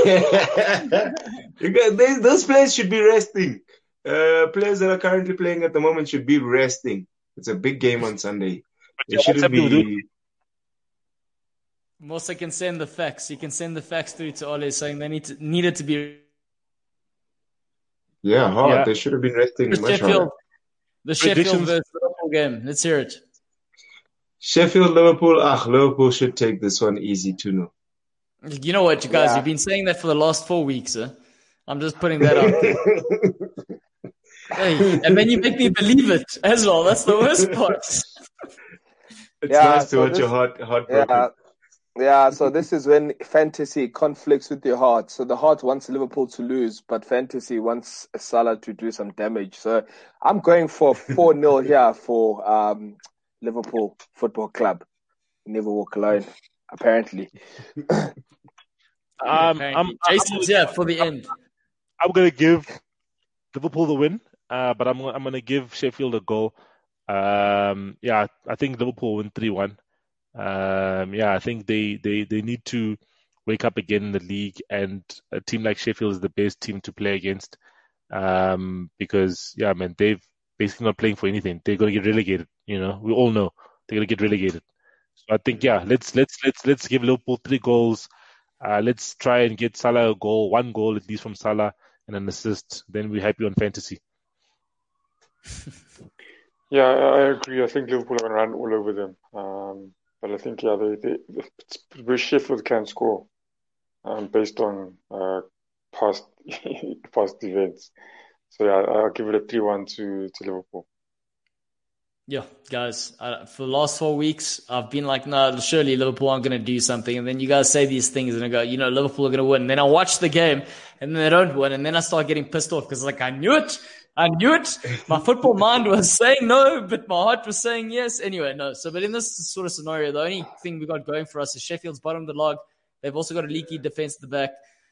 Yeah. Those players should be resting. Players that are currently playing at the moment should be resting. It's a big game on Sunday. They shouldn't be. Mosa can send the facts. You can send the facts through to Ole saying they needed to be. Yeah, hard. Yeah. They should have been resting much harder. The Sheffield versus Liverpool game. Let's hear it. Sheffield, Liverpool. Liverpool should take this one easy 2-0. You know what, you guys? You've been saying that for the last 4 weeks. I'm just putting that out there. Hey, and then you make me believe it as well. That's the worst part. It's nice to watch your heart broken. Yeah, so this is when fantasy conflicts with your heart. So the heart wants Liverpool to lose, but fantasy wants Salah to do some damage. So I'm going for 4-0 here for Liverpool Football Club. Never walk alone, apparently. Jason's for the end. I'm going to give Liverpool the win, but I'm going to give Sheffield a goal. I think Liverpool win 3-1. I think they need to wake up again in the league, and a team like Sheffield is the best team to play against, because they've basically not playing for anything. They're going to get relegated. We all know they're going to get relegated. So I think let's give Liverpool 3 goals. Let's try and get Salah a goal, 1 goal at least from Salah and an assist. Then we're happy on fantasy. Yeah, I agree. I think Liverpool are going to run all over them. But I think, it's Sheffield can score based on past events. So, I'll give it a 3-1 to Liverpool. Yeah, guys, for the last 4 weeks, I've been like, no, surely Liverpool aren't going to do something. And then you guys say these things and I go, Liverpool are going to win. And then I watch the game and then they don't win. And then I start getting pissed off because I knew it. My football mind was saying no, but my heart was saying yes. Anyway, no. So, but in this sort of scenario, the only thing we got going for us is Sheffield's bottom of the log. They've also got a leaky defense at the back.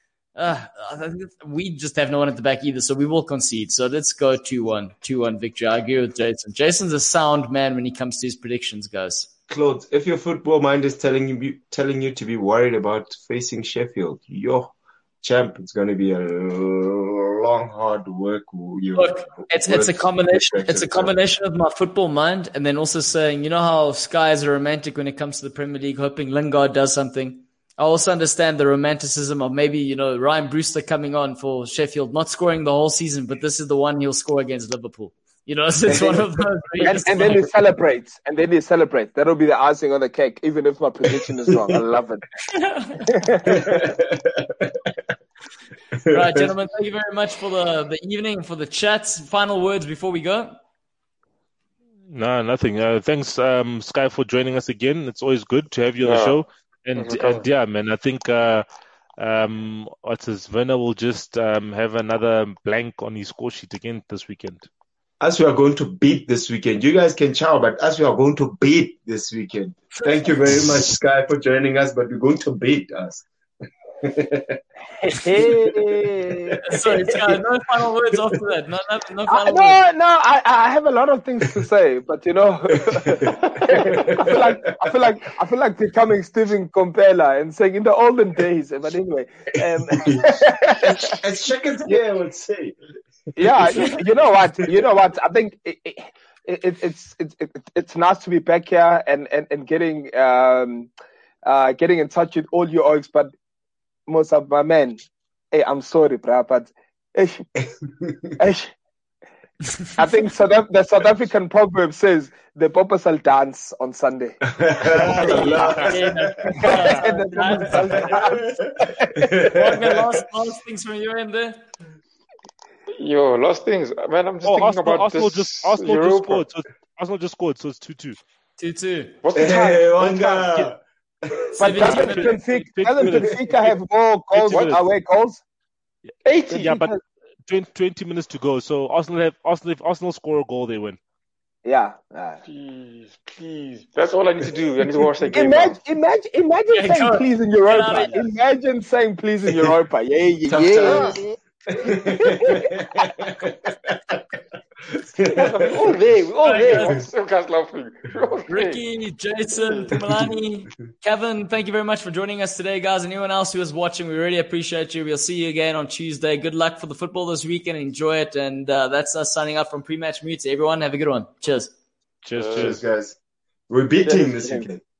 We just have no one at the back either, so we will concede. So let's go 2-1. 2-1 victory. I agree with Jason. Jason's a sound man when he comes to his predictions, guys. Claude, if your football mind is telling you to be worried about facing Sheffield, champ, it's going to be a long, hard work. Look, it's a combination. It's a combination of my football mind and then also saying, how Sky is a romantic when it comes to the Premier League, hoping Lingard does something. I also understand the romanticism of maybe, Ryan Brewster coming on for Sheffield, not scoring the whole season, but this is the one he'll score against Liverpool. It's one of those. And then he celebrates. That'll be the icing on the cake, even if my prediction is wrong. I love it. Right, gentlemen, thank you very much for the evening, for the chats. Final words before we go? No, nothing. Thanks, Sky, for joining us again. It's always good to have you on the show. And yeah, man, I think Werner will just have another blank on his score sheet again this weekend. As we are going to beat this weekend. You guys can chow, but as we are going to beat this weekend. Thank you very much, Sky, for joining us, but we're going to beat us. Sorry, Sky, no final words after that. No final words. I have a lot of things to say, but I feel like becoming Stephen Kompela and saying in the olden days. But anyway, as Shakespeare would say. Yeah, you know what? I think it's nice to be back here and getting in touch with all you oaks, but most of my men, hey, I'm sorry, bruh, but I think the South African proverb says the poppers will dance on Sunday. Last things from your end there? Last things. Man, I'm just thinking about Arsenal this. Arsenal just scored, so it's 2-2. 2-2. What's the time? Wanga. But doesn't Benfica have more goals away goals? 80. Yeah, but 20 minutes to go. So if Arsenal score a goal, they win. Yeah. Please. That's all I need to do. I need to watch that game. Imagine saying please in Europa. Imagine saying please in Europa. Yeah. We're all there. I'm so guys laughing. Ricky, Jason, Pumalani, Kevin, thank you very much for joining us today, guys. Anyone else who is watching, we really appreciate you. We'll see you again on Tuesday. Good luck for the football this weekend. Enjoy it. And that's us signing out from Pre-Match Mutiny. Everyone, have a good one. Cheers. Cheers, guys. We're beating this weekend.